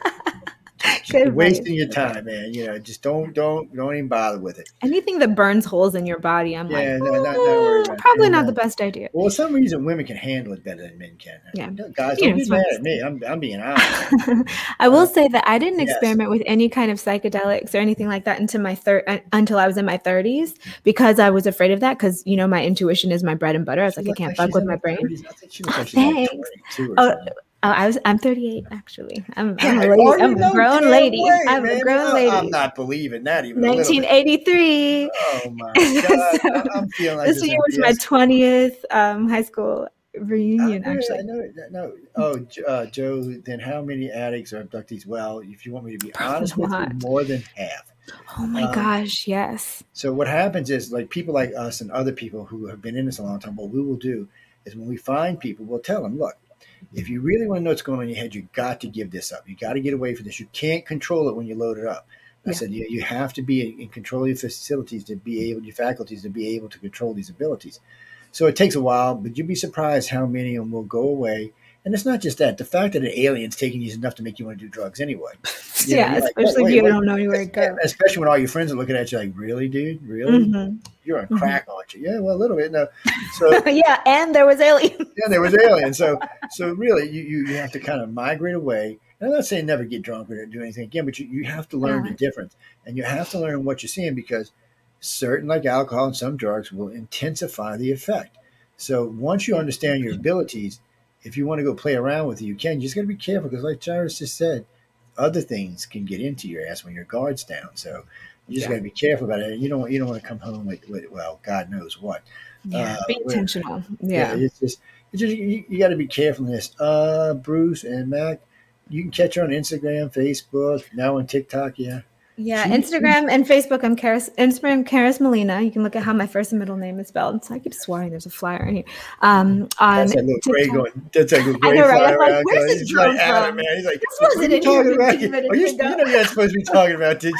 Good you're wasting advice. your time, man. You know, just don't don't don't even bother with it. anything that burns holes in your body, I'm Yeah, like, no, not, not "Uh, worried about it. probably And, not uh, the best idea. Well, for some reason, women can handle it better than men can. Yeah. Guys, You don't know, get it's mad fine. at me. I'm I'm being honest. I will say that I didn't Yes. experiment with any kind of psychedelics or anything like that until my thir- uh, until I was in my thirties because I was afraid of that because you know my intuition is my bread and butter. I was She like, I looks can't like fuck she's with in my her brain. thirties. I think she looks like she's like Thanks. twenty-two or Oh, something. Oh, I was I'm thirty-eight actually. I'm, I'm Yeah, a lady. oh, I'm no a grown damn lady. way, I'm man. a grown I- lady. I'm not believing that even a little nineteen bit. eighty-three. Oh my god, So, I- I'm feeling like this this. year was my twentieth um, high school I reunion. know, I Actually, know. No, oh, J- uh, Joe. Then how many addicts or abductees? Well, if you want me to be Probably honest with you, not. more than half. oh my Um, gosh, yes. So what happens is, like people like us and other people who have been in this a long time, what we will do is when we find people, we'll tell them, look, if you really want to know what's going on in your head, you got to give this up. You got to get away from this. You can't control it when you load it up. I Yeah. said you, you have to be in, in control of your facilities to be able, your faculties to be able to control these abilities. So it takes a while, but you'd be surprised how many of them will go away. And it's not just that. The fact that an alien's taking you is enough to make you want to do drugs anyway. You know, Yeah, you're like, especially "Oh, if wait, you wait." don't know anywhere to go. Especially when all your friends are looking at you like, really, dude? Really? Mhm. You're on Mhm. crack, aren't you? Yeah, well, a little bit. No. So yeah, and there was aliens. yeah, there was aliens. So so really you, you, you have to kind of migrate away. And I'm not saying never get drunk or do anything again, but you, you have to learn the Balance. difference. And you have to learn what you're seeing because certain like alcohol and some drugs will intensify the effect. So once you understand your abilities, if you want to go play around with it, you can. You just got to be careful because, like Jairus just said, other things can get into your ass when your guard's down. So you just Yeah. got to be careful about it. You don't you don't want to come home with, with well, God knows what. Yeah, Uh, be where- intentional. Yeah, Yeah. it's just it's just you, you got to be careful in this. Uh, Bruce and Mac, you can catch her on Instagram, Facebook, now on TikTok. Yeah, Yeah, She- Instagram and Facebook. I'm Karis. Instagram, Karis Molina. You can look at how my first and middle name is spelled. So I keep swearing. There's a flyer in here. Um, on that's that little gray TikTok. going. That's that little I gray know, right? fly I'm like, around. where's this He's drum like at it, from? man. He's like, This what are wasn't you in here talking about? fifteen minutes Are you, ago. you know you're not supposed to be talking about this.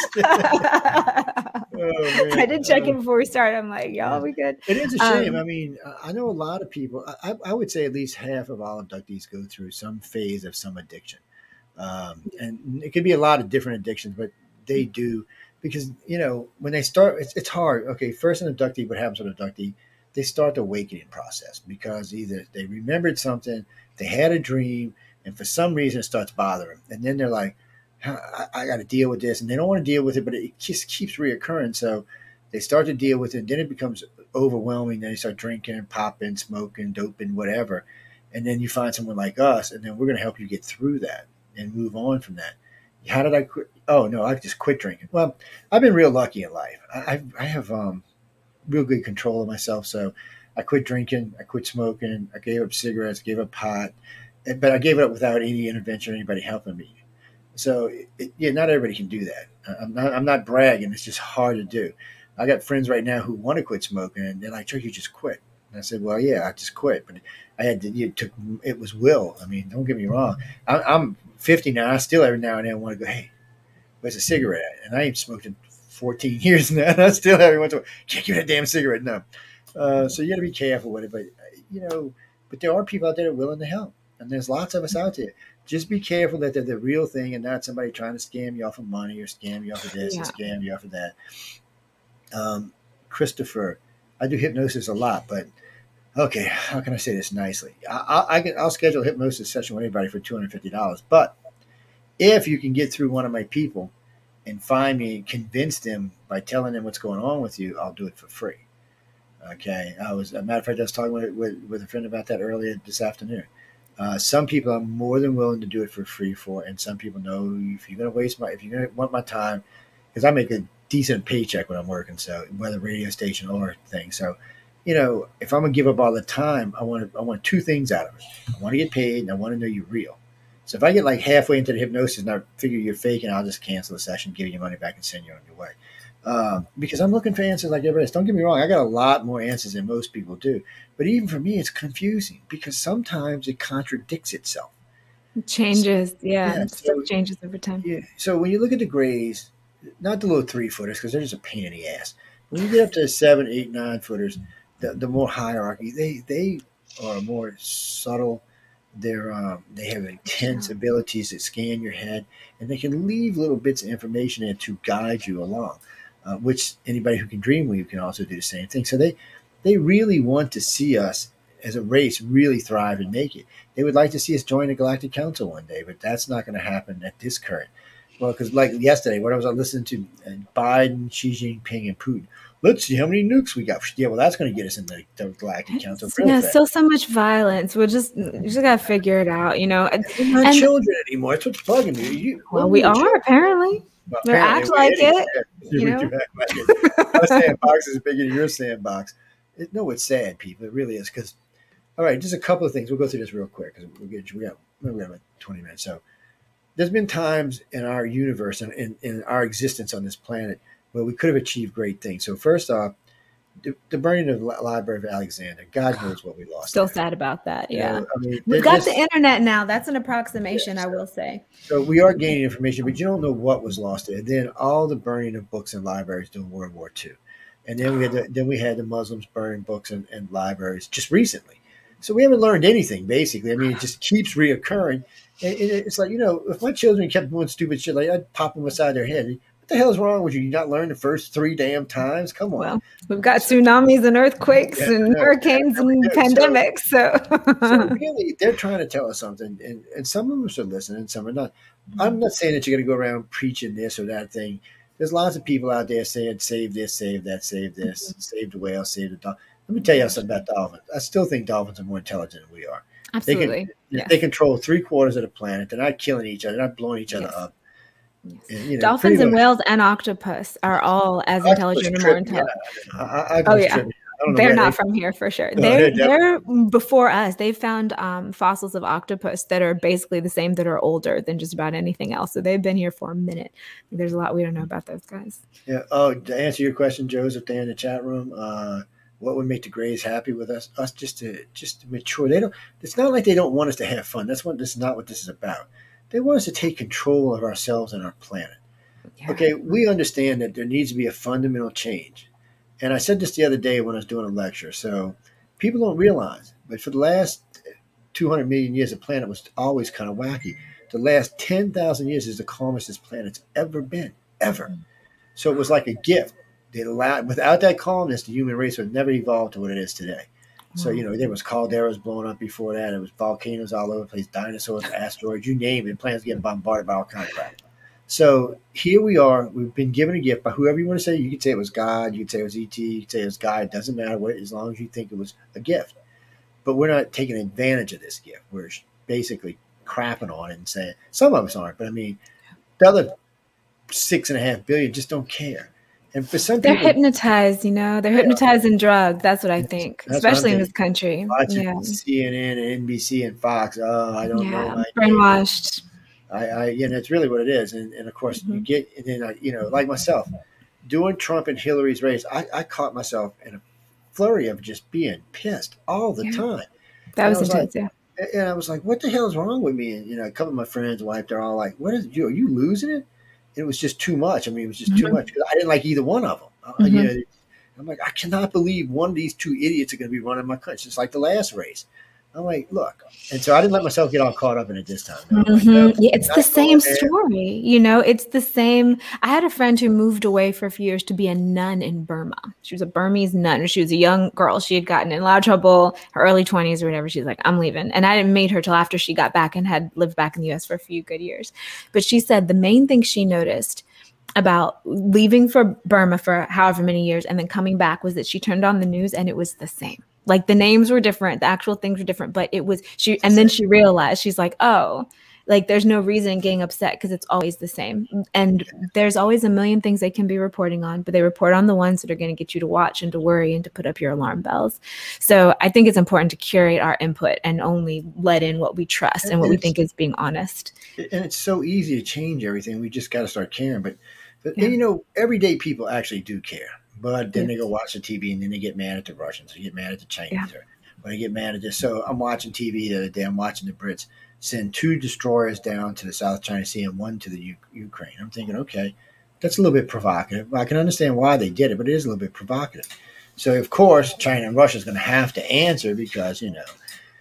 Oh, man. I did check Uh, it before we started. I'm like, y'all, we good? It is a shame. Um, I mean, I- I know a lot of people. I, I I would say at least half of all abductees go through some phase of some addiction, um, and it could be a lot of different addictions, but they do because you know when they start, it's, it's hard. Okay, first an abductee. What happens with an abductee? They start the awakening process because either they remembered something, they had a dream, and for some reason it starts bothering them, and then they're like, I, I got to deal with this, and they don't want to deal with it, but it just keeps reoccurring. So they start to deal with it, and then it becomes overwhelming. Then they start drinking, popping, smoking, doping, whatever, and then you find someone like us, and then we're going to help you get through that and move on from that. How did I quit? Oh no, I just quit drinking. Well, I've been real lucky in life. I, I, I have um, real good control of myself. So I quit drinking, I quit smoking, I gave up cigarettes, gave up pot, but I gave it up without any intervention or anybody helping me. So it, yeah, not everybody can do that. I'm not. I'm not bragging. It's just hard to do. I got friends right now who want to quit smoking, and they're like, "Joe, you just quit." And I said, well, yeah, I just quit. But I had to, you took, it was will. I mean, don't get me wrong. I, I'm fifty now. I still every now and then want to go, hey, where's a cigarette at? And I ain't smoked in fourteen years now. And I still every once in a while, can't give me that damn cigarette. No. Uh, so you got to be careful with it. But, you know, but there are people out there that are willing to help. And there's lots of us out there. Just be careful that they're the real thing and not somebody trying to scam you off of money or scam you off of this Yeah. and scam you off of that. Um, Christopher, I do hypnosis a lot, but okay, how can I say this nicely? I, I, I can, I'll schedule a hypnosis session with anybody for two hundred fifty dollars. But if you can get through one of my people and find me, convince them by telling them what's going on with you, I'll do it for free. Okay. I was, as a matter of fact, I was talking with, with, with a friend about that earlier this afternoon. Uh, some people I'm more than willing to do it for free for, and some people know if you're going to waste my, if you're going to want my time, because I make a decent paycheck when I'm working, so whether radio station or thing. So, you know, if I'm going to give up all the time, I want to, I want two things out of it. I want to get paid, and I want to know you're real. So if I get like halfway into the hypnosis and I figure you're fake, and I'll just cancel the session, give you your money back, and send you on your way. Um, because I'm looking for answers like everybody else. Don't get me wrong, I got a lot more answers than most people do. But even for me, it's confusing because sometimes it contradicts itself. It changes. Yeah. Yeah, Stuff so- changes over time. Yeah. So when you look at the grays, not the little three footers because they're just a pain in the ass. When you get up to seven, eight, nine footers, the, the more hierarchy, they they are more subtle. They're um, they have intense abilities that scan your head, and they can leave little bits of information in to guide you along. Uh, which anybody who can dream with you can also do the same thing. So they they really want to see us as a race really thrive and make it. They would like to see us join the Galactic Council one day, but that's not going to happen at this current. Well, because like yesterday, when I was listening to uh, Biden, Xi Jinping, and Putin, let's see how many nukes we got. Yeah, well, that's going to get us in the, the Galactic Council. real Yeah, fast. still so much violence. We'll just you just gotta figure it out, you know. And, We're not and- children anymore. That's what's bugging me. You, well, when we were are children- apparently. Well, We apparently act we're like idiots. it, Yeah, you we know? do act like it. My sandbox is bigger than your sandbox. It, no, it's sad, people. It really is. Because, all right, just a couple of things. We'll go through this real quick because we get we got we got like twenty minutes. So, there's been times in our universe and in, in our existence on this planet where we could have achieved great things. So, first off, the, the burning of the Library of Alexander. God knows what we lost. Still there. sad about that. You Yeah. know, I mean, We've there- got the internet now. That's an approximation, Yeah, I so- will say. So we are gaining information, but you don't know what was lost there. Then all the burning of books in libraries during World War Two, and then we had the, then we had the Muslims burning books in, in libraries just recently. So we haven't learned anything basically. I mean, it just keeps reoccurring. And, and it's like, you know, if my children kept doing stupid shit, like I'd pop them beside their head. What the hell is wrong with you? You not learn the first three damn times? Come on. Well, we've got tsunamis and earthquakes Yeah, and yeah, hurricanes yeah, we and do. So- pandemics. So, So really, they're trying to tell us something, and, and some of us are listening, and some are not. I'm not saying that you're going to go around preaching this or that thing. There's lots of people out there saying, save this, save that, save this, save the whale, save the dolphin. Let me tell you something about dolphins. I still think dolphins are more intelligent than we are. absolutely. They, Yes. they control three quarters of the planet. They're not killing each other. They're not blowing each other Yes. up. Yes. And, you know, Dolphins pretty and much- whales and octopus are all as Octopus intelligent or more tripping me intelligent. out. I, I, I Oh, yeah. tripping me out. I don't know They're where not they- from here for sure. No, They're they're they're before us. They found um, fossils of octopus that are basically the same, that are older than just about anything else. So they've been here for a minute. There's a lot we don't know about those guys. Yeah. Oh, to answer your question, Joseph, there in the chat room, uh, what would make the Grays happy with us? Us just to just to mature. They don't. It's not like they don't want us to have fun. That's what this is not what this is about. They want us to take control of ourselves and our planet. Yeah. Okay, we understand that there needs to be a fundamental change. And I said this the other day when I was doing a lecture. So people don't realize, but for the last two hundred million years, the planet was always kind of wacky. The last ten thousand years is the calmest this planet's ever been, ever. So it was like a gift. They allowed, without that calmness, the human race would never evolve to what it is today. So, you know, there was calderas blowing up before that. It was volcanoes all over the place, dinosaurs, asteroids, you name it. Planets getting bombarded by all kinds of crap. So here we are. We've been given a gift by whoever you want to say. You could say it was God. You could say it was E T. You could say it was God. It doesn't matter what, as long as you think it was a gift. But we're not taking advantage of this gift. We're basically crapping on it and saying, some of us aren't. But I mean, the other six and a half billion just don't care. And for some They're people, hypnotized, you know. They're hypnotized and drugged. That's what I think, That's what I'm especially in thinking. this country. watching Yeah, C N N and N B C and Fox, oh, I don't know. yeah, My brainwashed. I, I, you know, it's really what it is. And, and of course, you Mhm. get, and then, I, you know, like myself, doing Trump and Hillary's race, I, I caught myself in a flurry of just being pissed all the Yeah. time. That And was I was like, intense. Yeah. and I was like, what the hell is wrong with me? And, you know, a couple of my friends, wife, they're all like, what is you? Are you losing it? It was just too much. I mean, it was just too Mhm. much. I didn't like either one of them. Uh, you Mhm. know, I'm like, I cannot believe one of these two idiots are going to be running my country. It's like the last race. I'm like, look. And so I didn't let myself get all caught up in it this time. No, I'm like, no, Mhm. Yeah, it's not the going same there. story. You know, it's the same. I had a friend who moved away for a few years to be a nun in Burma. She was a Burmese nun. She was a young girl. She had gotten in a lot of trouble, her early twenties or whatever. She's like, I'm leaving. And I didn't meet her till after she got back and had lived back in the U S for a few good years. But she said the main thing she noticed about leaving for Burma for however many years and then coming back was that she turned on the news and it was the same. Like the names were different, the actual things were different, but it was she. And then she realized, she's like, oh, like there's no reason getting upset because it's always the same. And there's always a million things they can be reporting on, but they report on the ones that are going to get you to watch and to worry and to put up your alarm bells. So I think it's important to curate our input and only let in what we trust and what we think is being honest. And it's so easy to change everything. We just got to start caring. But, but Yeah. you know, everyday people actually do care. But then Yeah. they go watch the T V and then they get mad at the Russians or get mad at the Chinese Yeah. or, or they get mad at this. So I'm watching T V the other day. I'm watching the Brits send two destroyers down to the South China Sea and one to the U- Ukraine. I'm thinking, okay, that's a little bit provocative. I can understand why they did it, but it is a little bit provocative. So, of course, China and Russia is going to have to answer because, you know,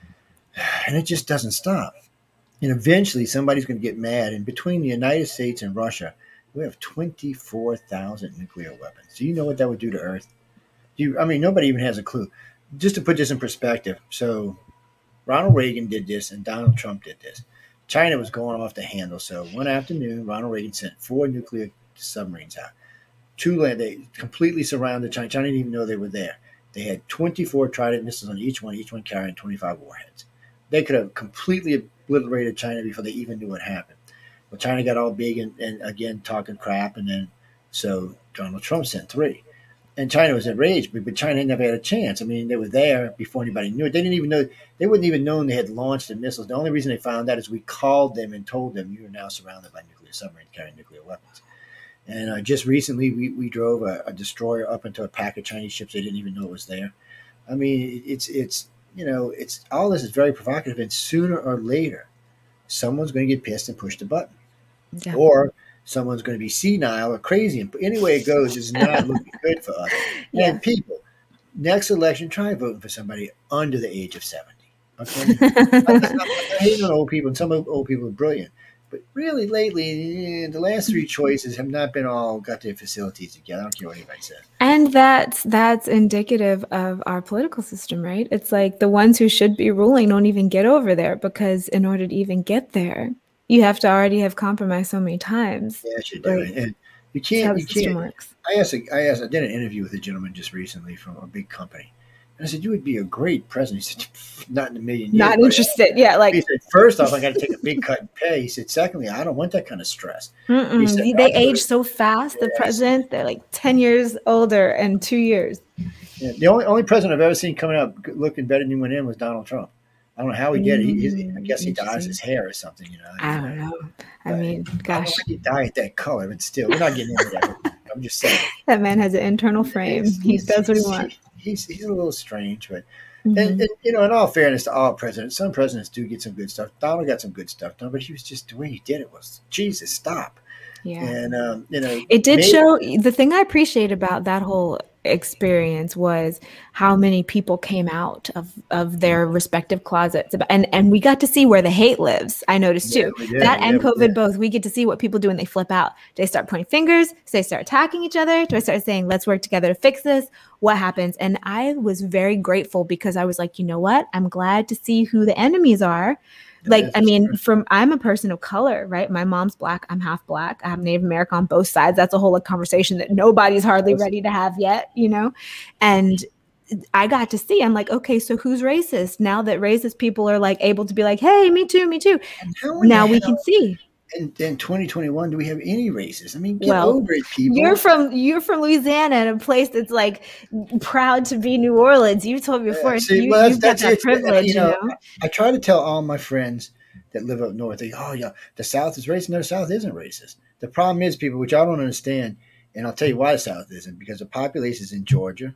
and it just doesn't stop. And eventually somebody's going to get mad. And between the United States and Russia, we have twenty-four thousand nuclear weapons. Do you know what that would do to Earth? Do you, I mean, nobody even has a clue. Just to put this in perspective, so Ronald Reagan did this and Donald Trump did this. China was going off the handle. So one afternoon, Ronald Reagan sent four nuclear submarines out. Two land, they completely surrounded China. China didn't even know they were there. They had twenty-four Trident missiles on each one, each one carrying twenty-five warheads. They could have completely obliterated China before they even knew what happened. Well, China got all big and, and again talking crap, and then so Donald Trump sent three. And China was enraged, but China never had a chance. I mean, they were there before anybody knew it. They didn't even know, they wouldn't even known they had launched the missiles. The only reason they found out is we called them and told them, you are now surrounded by nuclear submarines carrying nuclear weapons. And uh, just recently, we, we drove a, a destroyer up into a pack of Chinese ships. They didn't even know it was there. I mean, it's, it's you know, it's all this is very provocative. And sooner or later, someone's going to get pissed and push the button. Yeah. Or someone's going to be senile or crazy. And any way it goes, it's not looking good for us. Yeah. And people, next election, try voting for somebody under the age of seventy. Okay? I'm not, I'm not hating on old people, and some old people are brilliant. But really, lately, the last three choices have not been all got their facilities together. I don't care what anybody says. And that's that's indicative of our political system, right? It's like the ones who should be ruling don't even get over there because in order to even get there, you have to already have compromised so many times. Yes, you do. Right. And you That's how can't. the You system can't. works. I asked. A, I asked. I did an interview with a gentleman just recently from a big company, and I said, "You would be a great president." He said, "Not in a million years." Not but- interested. Yeah, like He said, first off, I got to take a big cut in pay. He said, secondly, I don't want that kind of stress. mm-mm. He said, They "I age would- so fast. The Yes. president, they're like ten years older in two years. Yeah, the only only president I've ever seen coming out looking better than he went in was Donald Trump. I don't know how he did it. He, he, I guess he dyes Interesting. his hair or something, you know. I don't know. I But mean, I don't gosh, think he dye it that color, but still, we're not getting into that. I'm just saying. that man has an internal frame. He's- He he's- does what he he's- wants. He's, he's a little strange, but Mhm. and, and you know, in all fairness to all presidents, some presidents do get some good stuff. Donald got some good stuff done, but he was just the way he did it was Jesus, stop. Yeah. And um, you know, It did maybe- show the thing I appreciate about that whole experience was how many people came out of, of their respective closets and and we got to see where the hate lives. I noticed Yeah, too. we did. That Yeah, and we COVID did. both, we get to see what people do when they flip out. Do they start pointing fingers? Do they start attacking each other? Do I start saying, let's work together to fix this? What happens? And I was very grateful because I was like, you know what? I'm glad to see who the enemies are. Like, Yes, I that's mean, true. from I'm a person of color, right? My mom's black. I'm half black. I have Native American on both sides. That's a whole like, conversation that nobody's hardly Yes. ready to have yet, you know? And I got to see, I'm like, okay, so who's racist? Now that racist people are like able to be like, hey, me too, me too. And how in Now the we hell can see. in, in twenty twenty-one do we have any races? I mean, get Well, over it, people. You're from you're from Louisiana, and a place that's like proud to be New Orleans. You told me Yeah, before, see, you, well, you've got that's- that that's it. privilege, You you know, know. I try to tell all my friends that live up north, they go, oh, yeah, the South is racist. No, the South isn't racist. The problem is, people, which I don't understand, and I'll tell you why the South isn't, because the population is in Georgia,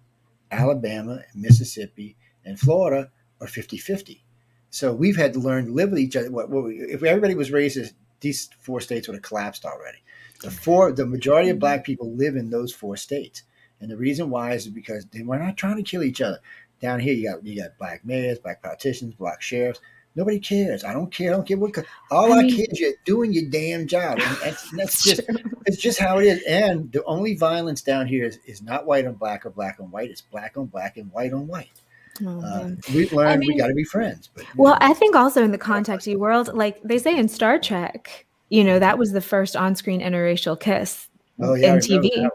Alabama, Mississippi, and Florida are fifty-fifty. So we've had to learn to live with each other. What, what we, if everybody was racist, these four states would have collapsed already. The four, the majority of black people live in those four states, and the reason why is because they were not trying to kill each other. Down here, you got you got black mayors, black politicians, black sheriffs. Nobody cares. I don't care. I don't care what. All I, I mean, care is you're doing your damn job, and that's, and that's just it's just how it is. And the only violence down here is, is not white on black or black on white. It's black on black and white on white. Oh, uh, we've learned I mean, we got to be friends. But, well, know. I think also in the contactee world, like they say in Star Trek, you know, that was the first on-screen interracial kiss oh, yeah, in T V. Yeah.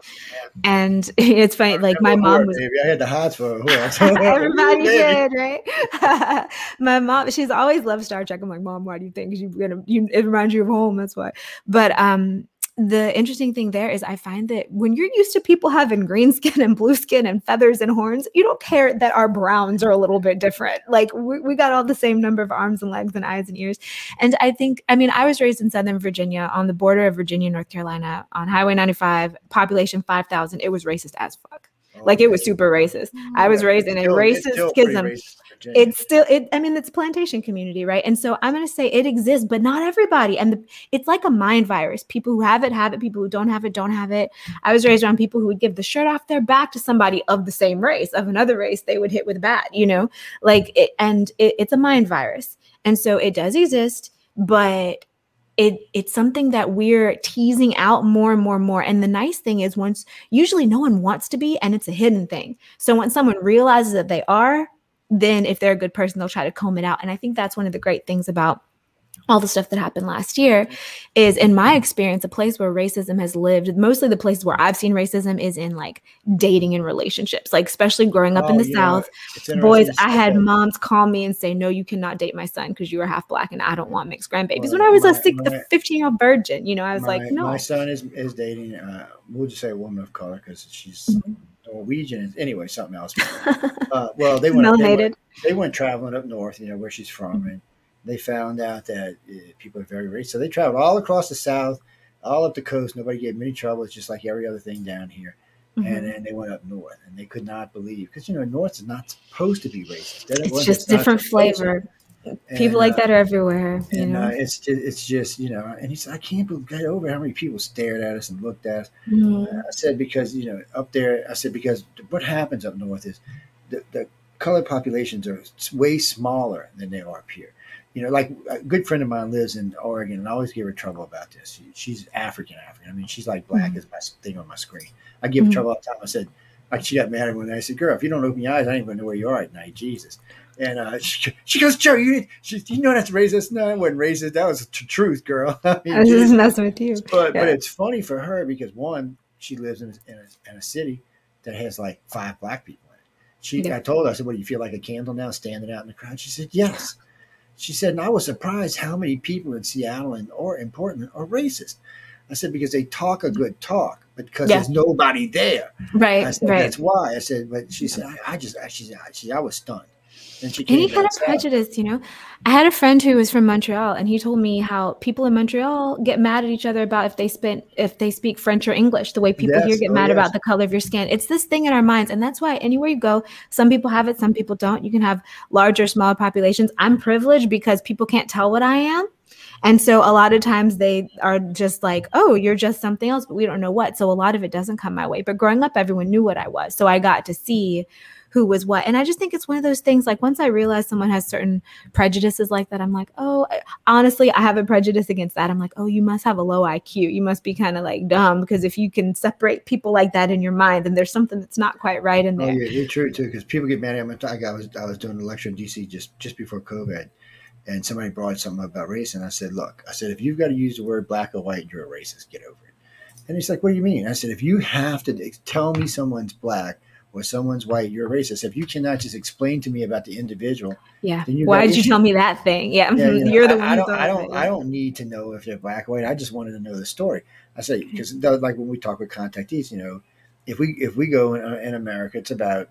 And it's funny, like my mom was. Baby. I had the hots for her. Everybody did, right? My mom, she's always loved Star Trek. I'm like, Mom, why do you think you gonna? You, it reminds you of home. That's why. But um. The interesting thing there is I find that when you're used to people having green skin and blue skin and feathers and horns, you don't care that our browns are a little bit different. Like we, we got all the same number of arms and legs and eyes and ears. And I think, I mean, I was raised in Southern Virginia on the border of Virginia, North Carolina on Highway ninety-five, population five thousand. It was racist as fuck. Like it was super racist. I was raised in a racist schism. It's still, it, I mean, it's a plantation community, right? And so I'm going to say it exists, but not everybody. And the, it's like a mind virus. People who have it, have it. People who don't have it, don't have it. I was raised around people who would give the shirt off their back to somebody of the same race, of another race they would hit with a bat, you know, like, it, and it, it's a mind virus. And so it does exist, but It it's something that we're teasing out more and more and more. And the nice thing is once, usually no one wants to be, and it's a hidden thing. So when someone realizes that they are, then if they're a good person, they'll try to comb it out. And I think that's one of the great things about all the stuff that happened last year is, in my experience, a place where racism has lived. Mostly the places where I've seen racism is in like dating and relationships, like especially growing up oh, in the yeah. South. Boys, I had moms call me and say, no, you cannot date my son because you are half black and I don't want mixed grandbabies. Well, when I was my, a, six, my, a fifteen year old virgin, you know, I was my, like, no. My son is, is dating, uh, we'll just say a woman of color because she's mm-hmm. Norwegian. Anyway, something else. uh, well, they went, they went, they went traveling up north, you know, where she's from. Mm-hmm. And they found out that uh, people are very racist. So they traveled all across the South, all up the coast. Nobody gave them any trouble. It's just like every other thing down here. Mm-hmm. And then they went up north, and they could not believe, because, you know, north is not supposed to be racist. That it's just different flavor. People and, like that are everywhere. You and know? uh, it's just, it's just, you know, and he said, I can't believe, get over how many people stared at us and looked at us. Mm-hmm. Uh, I said, because, you know, up there, I said, because what happens up north is the, the colored populations are way smaller than they are up here. You know, like a good friend of mine lives in Oregon, and I always give her trouble about this. She, she's African, African. I mean, she's like black mm-hmm. as my thing on my screen. I give mm-hmm. her trouble all the time. I said, like, she got mad at me when I said, girl, if you don't open your eyes, I ain't going to know where you are at night. Jesus. And uh, she, she goes, Joe, you, she, you know that's racist? No, I wasn't racist. That was the t- truth, girl. I mean, I was just messing with you. But, yeah. but it's funny for her because, one, she lives in a, in a, in a city that has like five black people in it. She, yeah. I told her, I said, what, do you feel like a candle now standing out in the crowd? She said, yes. She said, and I was surprised how many people in Seattle and or in Portland are racist. I said, because they talk a good talk, but because yeah. there's nobody there. Right, I said, right. That's why. I said, but she said, I, I just, I, she, she, I was stunned. And she Any kind of prejudice, you know. I had a friend who was from Montreal, and he told me how people in Montreal get mad at each other about if they spent if they speak French or English, the way people yes. here get oh, mad yes. about the color of your skin. It's this thing in our minds, and that's why anywhere you go, some people have it, some people don't. You can have larger, smaller populations. I'm privileged because people can't tell what I am. And so a lot of times they are just like, oh, you're just something else, but we don't know what. So a lot of it doesn't come my way. But growing up, everyone knew what I was. So I got to see who was what. And I just think it's one of those things, like once I realize someone has certain prejudices like that, I'm like, oh, honestly, I have a prejudice against that. I'm like, oh, you must have a low I Q. You must be kind of like dumb, because if you can separate people like that in your mind, then there's something that's not quite right in there. Oh, yeah, you're true too, because people get mad at me. I was, I was doing a lecture in D C just, just before COVID, and somebody brought something about race, and I said, look, I said, if you've got to use the word black or white, you're a racist. Get over it. And he's like, what do you mean? I said, if you have to tell me someone's black or someone's white, you're a racist. If you cannot just explain to me about the individual, yeah. Why did you tell me that thing? Yeah, yeah you know, you're the one. I don't. I don't. I don't need to know if they're black or white. I just wanted to know the story. I say, because like when we talk with contactees, you know, if we if we go in, in America, it's about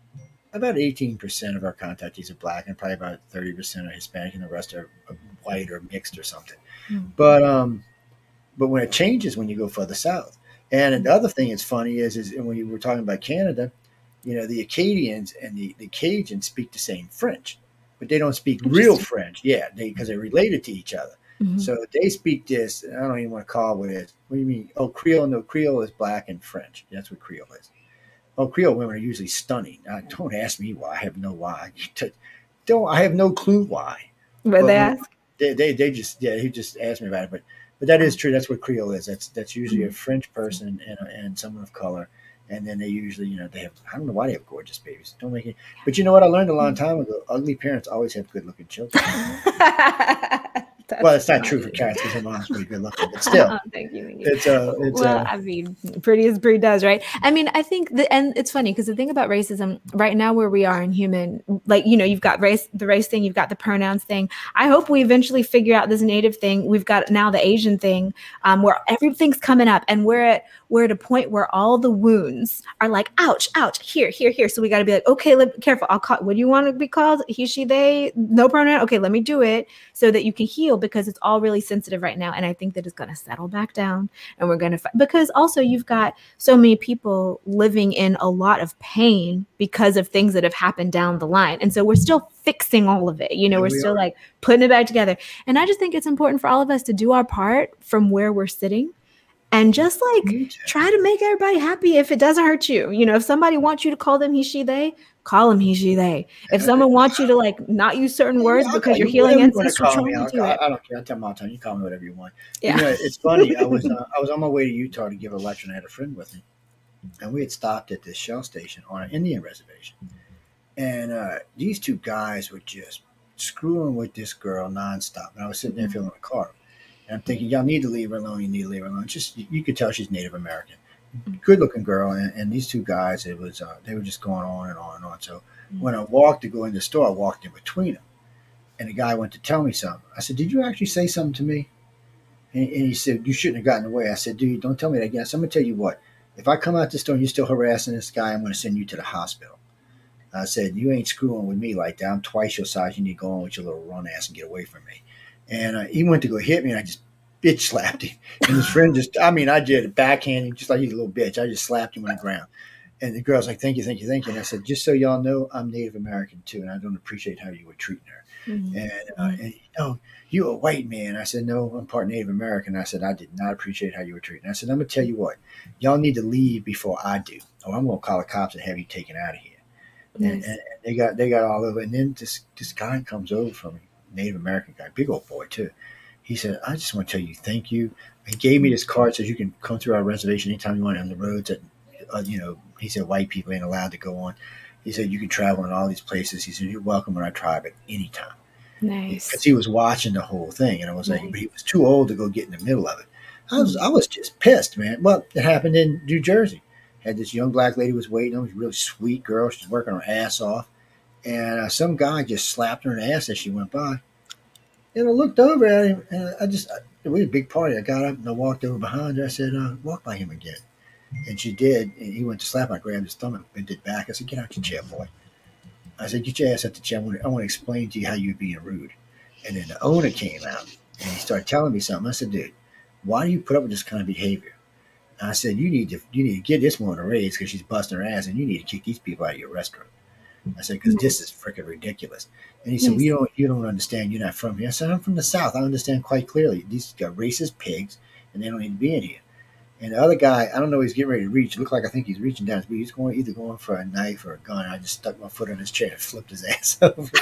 about eighteen percent of our contactees are black, and probably about thirty percent are Hispanic, and the rest are white or mixed or something. Mm-hmm. But um, but when it changes when you go further south. And the other thing that's funny is, is when you were talking about Canada, You know, the Acadians and the, the Cajuns speak the same French, but they don't speak real French. Yeah, they because they're related to each other. Mhm. So they speak this. I don't even want to call it what it is. What do you mean? Oh, Creole. No, Creole is black and French. That's what Creole is. Oh, Creole women are usually stunning. Now, don't ask me why. I have no why. Don't. I have no clue why. But But they when- ask. They, they, they just yeah. He just asked me about it, but but that is true. That's what Creole is. That's that's usually a French person and a, and someone of color, and then they usually you know they have I don't know why they have gorgeous babies. Don't make it. But you know what I learned a long time ago? Ugly parents always have good looking children. That's Well, it's not funny. true for cats because their mom's pretty good looking, but still, Oh, thank you, thank you. it's uh, it's well, uh, I mean, pretty as pretty does, right? I mean, I think the and it's funny because the thing about racism right now, where we are in human, like you know, you've got race, the race thing, you've got the pronouns thing. I hope we eventually figure out this native thing. We've got now the Asian thing, um, where everything's coming up, and we're at we're at a point where all the wounds are like, ouch, ouch, here, here, here. So we got to be like, okay, let, careful. I'll call. What do you want to be called? He, she, they. No pronoun. Okay, let me do it so that you can heal because it's all really sensitive right now. And I think that it's going to settle back down and we're going to, because also you've got so many people living in a lot of pain because of things that have happened down the line. And so we're still fixing all of it. You know, And we're we still are. like putting it back together. And I just think it's important for all of us to do our part from where we're sitting and just like Me too. try to make everybody happy if it doesn't hurt you. You know, if somebody wants you to call them he, she, they, call them he, she, they. If someone wants you to like not use certain words I'll because call you're you healing whatever you wanna ancestral call me. trauma, I'll- do I, it. I don't care. I tell them all the time. You call me whatever you want. Yeah. You know, it's funny. I was uh, I was on my way to Utah to give a lecture, and I had a friend with me, and we had stopped at this shell station on an Indian reservation, and uh, these two guys were just screwing with this girl nonstop. And I was sitting there filling a car, and I'm thinking, y'all need to leave her alone. You need to leave her alone. Just you could tell she's Native American, good looking girl, and, and these two guys, it was uh, they were just going on and on and on. So when I walked to go in the store, I walked in between them. And the guy went to tell me something. I said, did you actually say something to me? And, and he said, you shouldn't have gotten away. I said, dude, don't tell me that again. So I'm going to tell you what. If I come out the store and you're still harassing this guy, I'm going to send you to the hospital. I said, you ain't screwing with me like that. I'm twice your size. You need to go on with your little run ass and get away from me. And uh, he went to go hit me, and I just bitch slapped him. And his friend just, I mean, I did a backhand, just like he's a little bitch. I just slapped him on the ground. And the girl's like, thank you, thank you, thank you. And I said, just so y'all know, I'm Native American too, and I don't appreciate how you were treating her. Mhm. And, uh, and oh, you a white man. I said, no, I'm part Native American. I said, I did not appreciate how you were treated. I said, I'm going to tell you what, y'all need to leave before I do, or I'm going to call the cops and have you taken out of here. And, Nice. and they got they got all over. And then this, this guy comes over from me, Native American guy, big old boy too. He said, I just want to tell you thank you. He gave me this card, says you can come through our reservation anytime you want on the roads that, uh, you know, he said white people ain't allowed to go on. He said, you can travel in all these places. He said, you're welcome in our tribe at any time. Nice. Because he was watching the whole thing. And I was like, Nice. but he was too old to go get in the middle of it. I was I was just pissed, man. Well, it happened in New Jersey. Had this young black lady was waiting on, was a really sweet girl. She's working her ass off. And uh, some guy just slapped her in the ass as she went by. And I looked over at him, and I just, I, it was a big party. I got up and I walked over behind her. I said, uh, walk by him again. And she did. And he went to slap her. I grabbed his thumb and bent it back. I said, get out your chair, boy. I said, get your ass out the chair. I want, to, I want to explain to you how you're being rude. And then the owner came out, and he started telling me something. I said, dude, why do you put up with this kind of behavior? And I said, you need to you need to get this woman a raise because she's busting her ass, and you need to kick these people out of your restaurant. I said, because this is freaking ridiculous. And he said, well, you don't you don't understand. You're not from here. I said, I'm from the South. I understand quite clearly. These got racist pigs, and they don't need to be in here. And the other guy, I don't know, he's getting ready to reach. It looked like I think he's reaching down. He's going either going for a knife or a gun. I just stuck my foot on his chair and flipped his ass over. And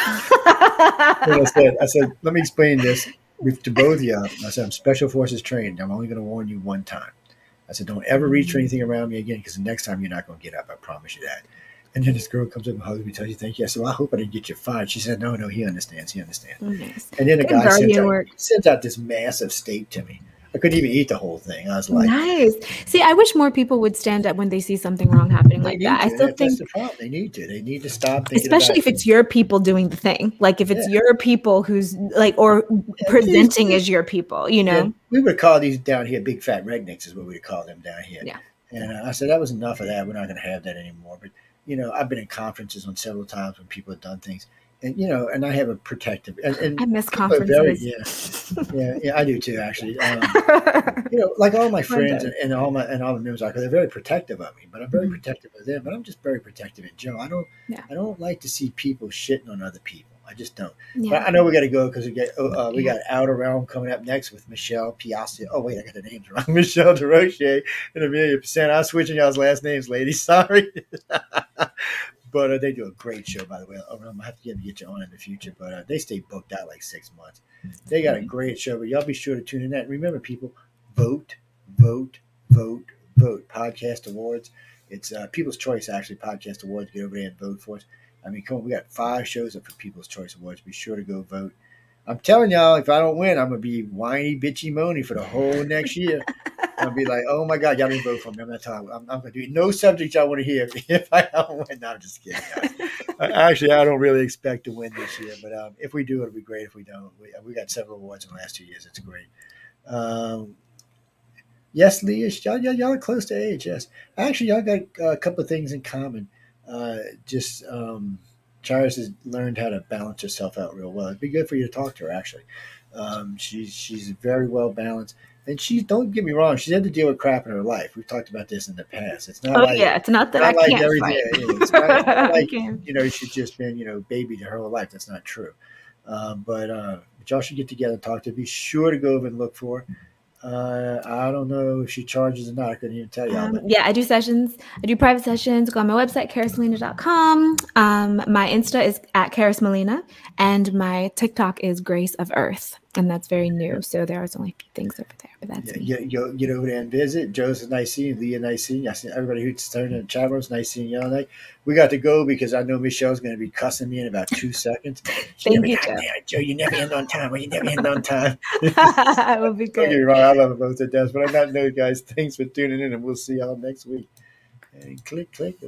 I said, I said, let me explain this to both of you. I said, I'm Special Forces trained. I'm only going to warn you one time. I said, don't ever reach for anything around me again because the next time you're not going to get up. I promise you that. And then this girl comes up and hugs me, tells you, thank you. I said, well, I hope I didn't get you fired. She said, no, no, he understands. He understands. Nice. And then the Good guy sends guardian out, work. sends out this massive steak to me. I couldn't even eat the whole thing. I was like, Nice. See, I wish more people would stand up when they see something wrong happening they like need that. I to. still That- think, that's the problem. They need to. They need to stop thinking especially if about it's your people doing the thing, like if it's Yeah. your people who's like, or presenting as your people, you know? Yeah, we would call these down here big fat rednecks is what we would call them down here. Yeah. And uh, I said, that was enough of that. We're not going to have that anymore. But, you know, I've been in conferences on several times when people have done things. and you know, and I have a protective, and, and I miss people are very, conferences. yeah, yeah, yeah, I do too, actually. Um, you know, like all my friends and, and all my and all the members, are, they're very protective of me, but I'm very Mhm. protective of them. But I'm just very protective in Joe. I don't, Yeah. I don't like to see people shitting on other people. I just don't. Yeah. But I know we got to go because we get oh, uh, we Yeah. got Outer Realm coming up next with Michelle Piazza. Oh wait, I got the names wrong. Michelle DeRoche and Amelia Percent. I was switching y'all's last names, ladies. Sorry. But uh, they do a great show, by the way. I'm gonna have to get, get you on in the future, but uh, they stay booked out like six months. They got a great show, but y'all be sure to tune in. That remember, people, vote, vote, vote, vote. Podcast Awards. It's uh, People's Choice actually. Podcast Awards. Get over there and vote for us. I mean, come on, we got five shows up for People's Choice Awards. Be sure to go vote. I'm telling y'all, if I don't win, I'm gonna be whiny, bitchy, moany for the whole next year. I'll be like, oh my God, y'all didn't vote for me. I'm not talking. I'm, I'm going to do no subject y'all want to hear if I don't win. No, I'm just kidding, guys. Actually, I don't really expect to win this year, but um, if we do, it'll be great. If we don't, we, we got several awards in the last two years. It's great. Um, yes, Leah, y'all, y'all, y'all are close to age. Yes, actually, y'all got uh, a couple of things in common. Uh, just um, Charis has learned how to balance herself out real well. It'd be good for you to talk to her. Actually, um, she's she's very well balanced. And she, don't get me wrong, she's had to deal with crap in her life. We've talked about this in the past. It's not Oh like, yeah, it's not that not I like can't everything. fight. You know, it's not, it's not I like, can. you know, she's just been, you know, babied her whole life. That's not true. Um, but, uh, but y'all should get together and talk to her. Be sure to go over and look for her. Uh, I don't know if she charges or not. I couldn't even tell y'all. Um, But yeah, I do sessions. I do private sessions. Go on my website, karis molina dot com. Um, my Insta is at Karis Molina, and my TikTok is Grace of Earth, and that's very new. So there's only a few things over there, but that's yeah, me. get, get, get over there and visit. Joe's nice seeing you. Leah, nice seeing you. I see everybody who's turned in the chat room. It's nice seeing you all night. We got to go because I know Michelle's going to be cussing me in about two seconds. She's Thank gonna be, you, God Joe. damn it, Joe, you never end on time. Well, you never end on time. It will be Don't get me good. wrong, I love it both to death. But on that note, guys, thanks for tuning in, and we'll see y'all next week. And click, click.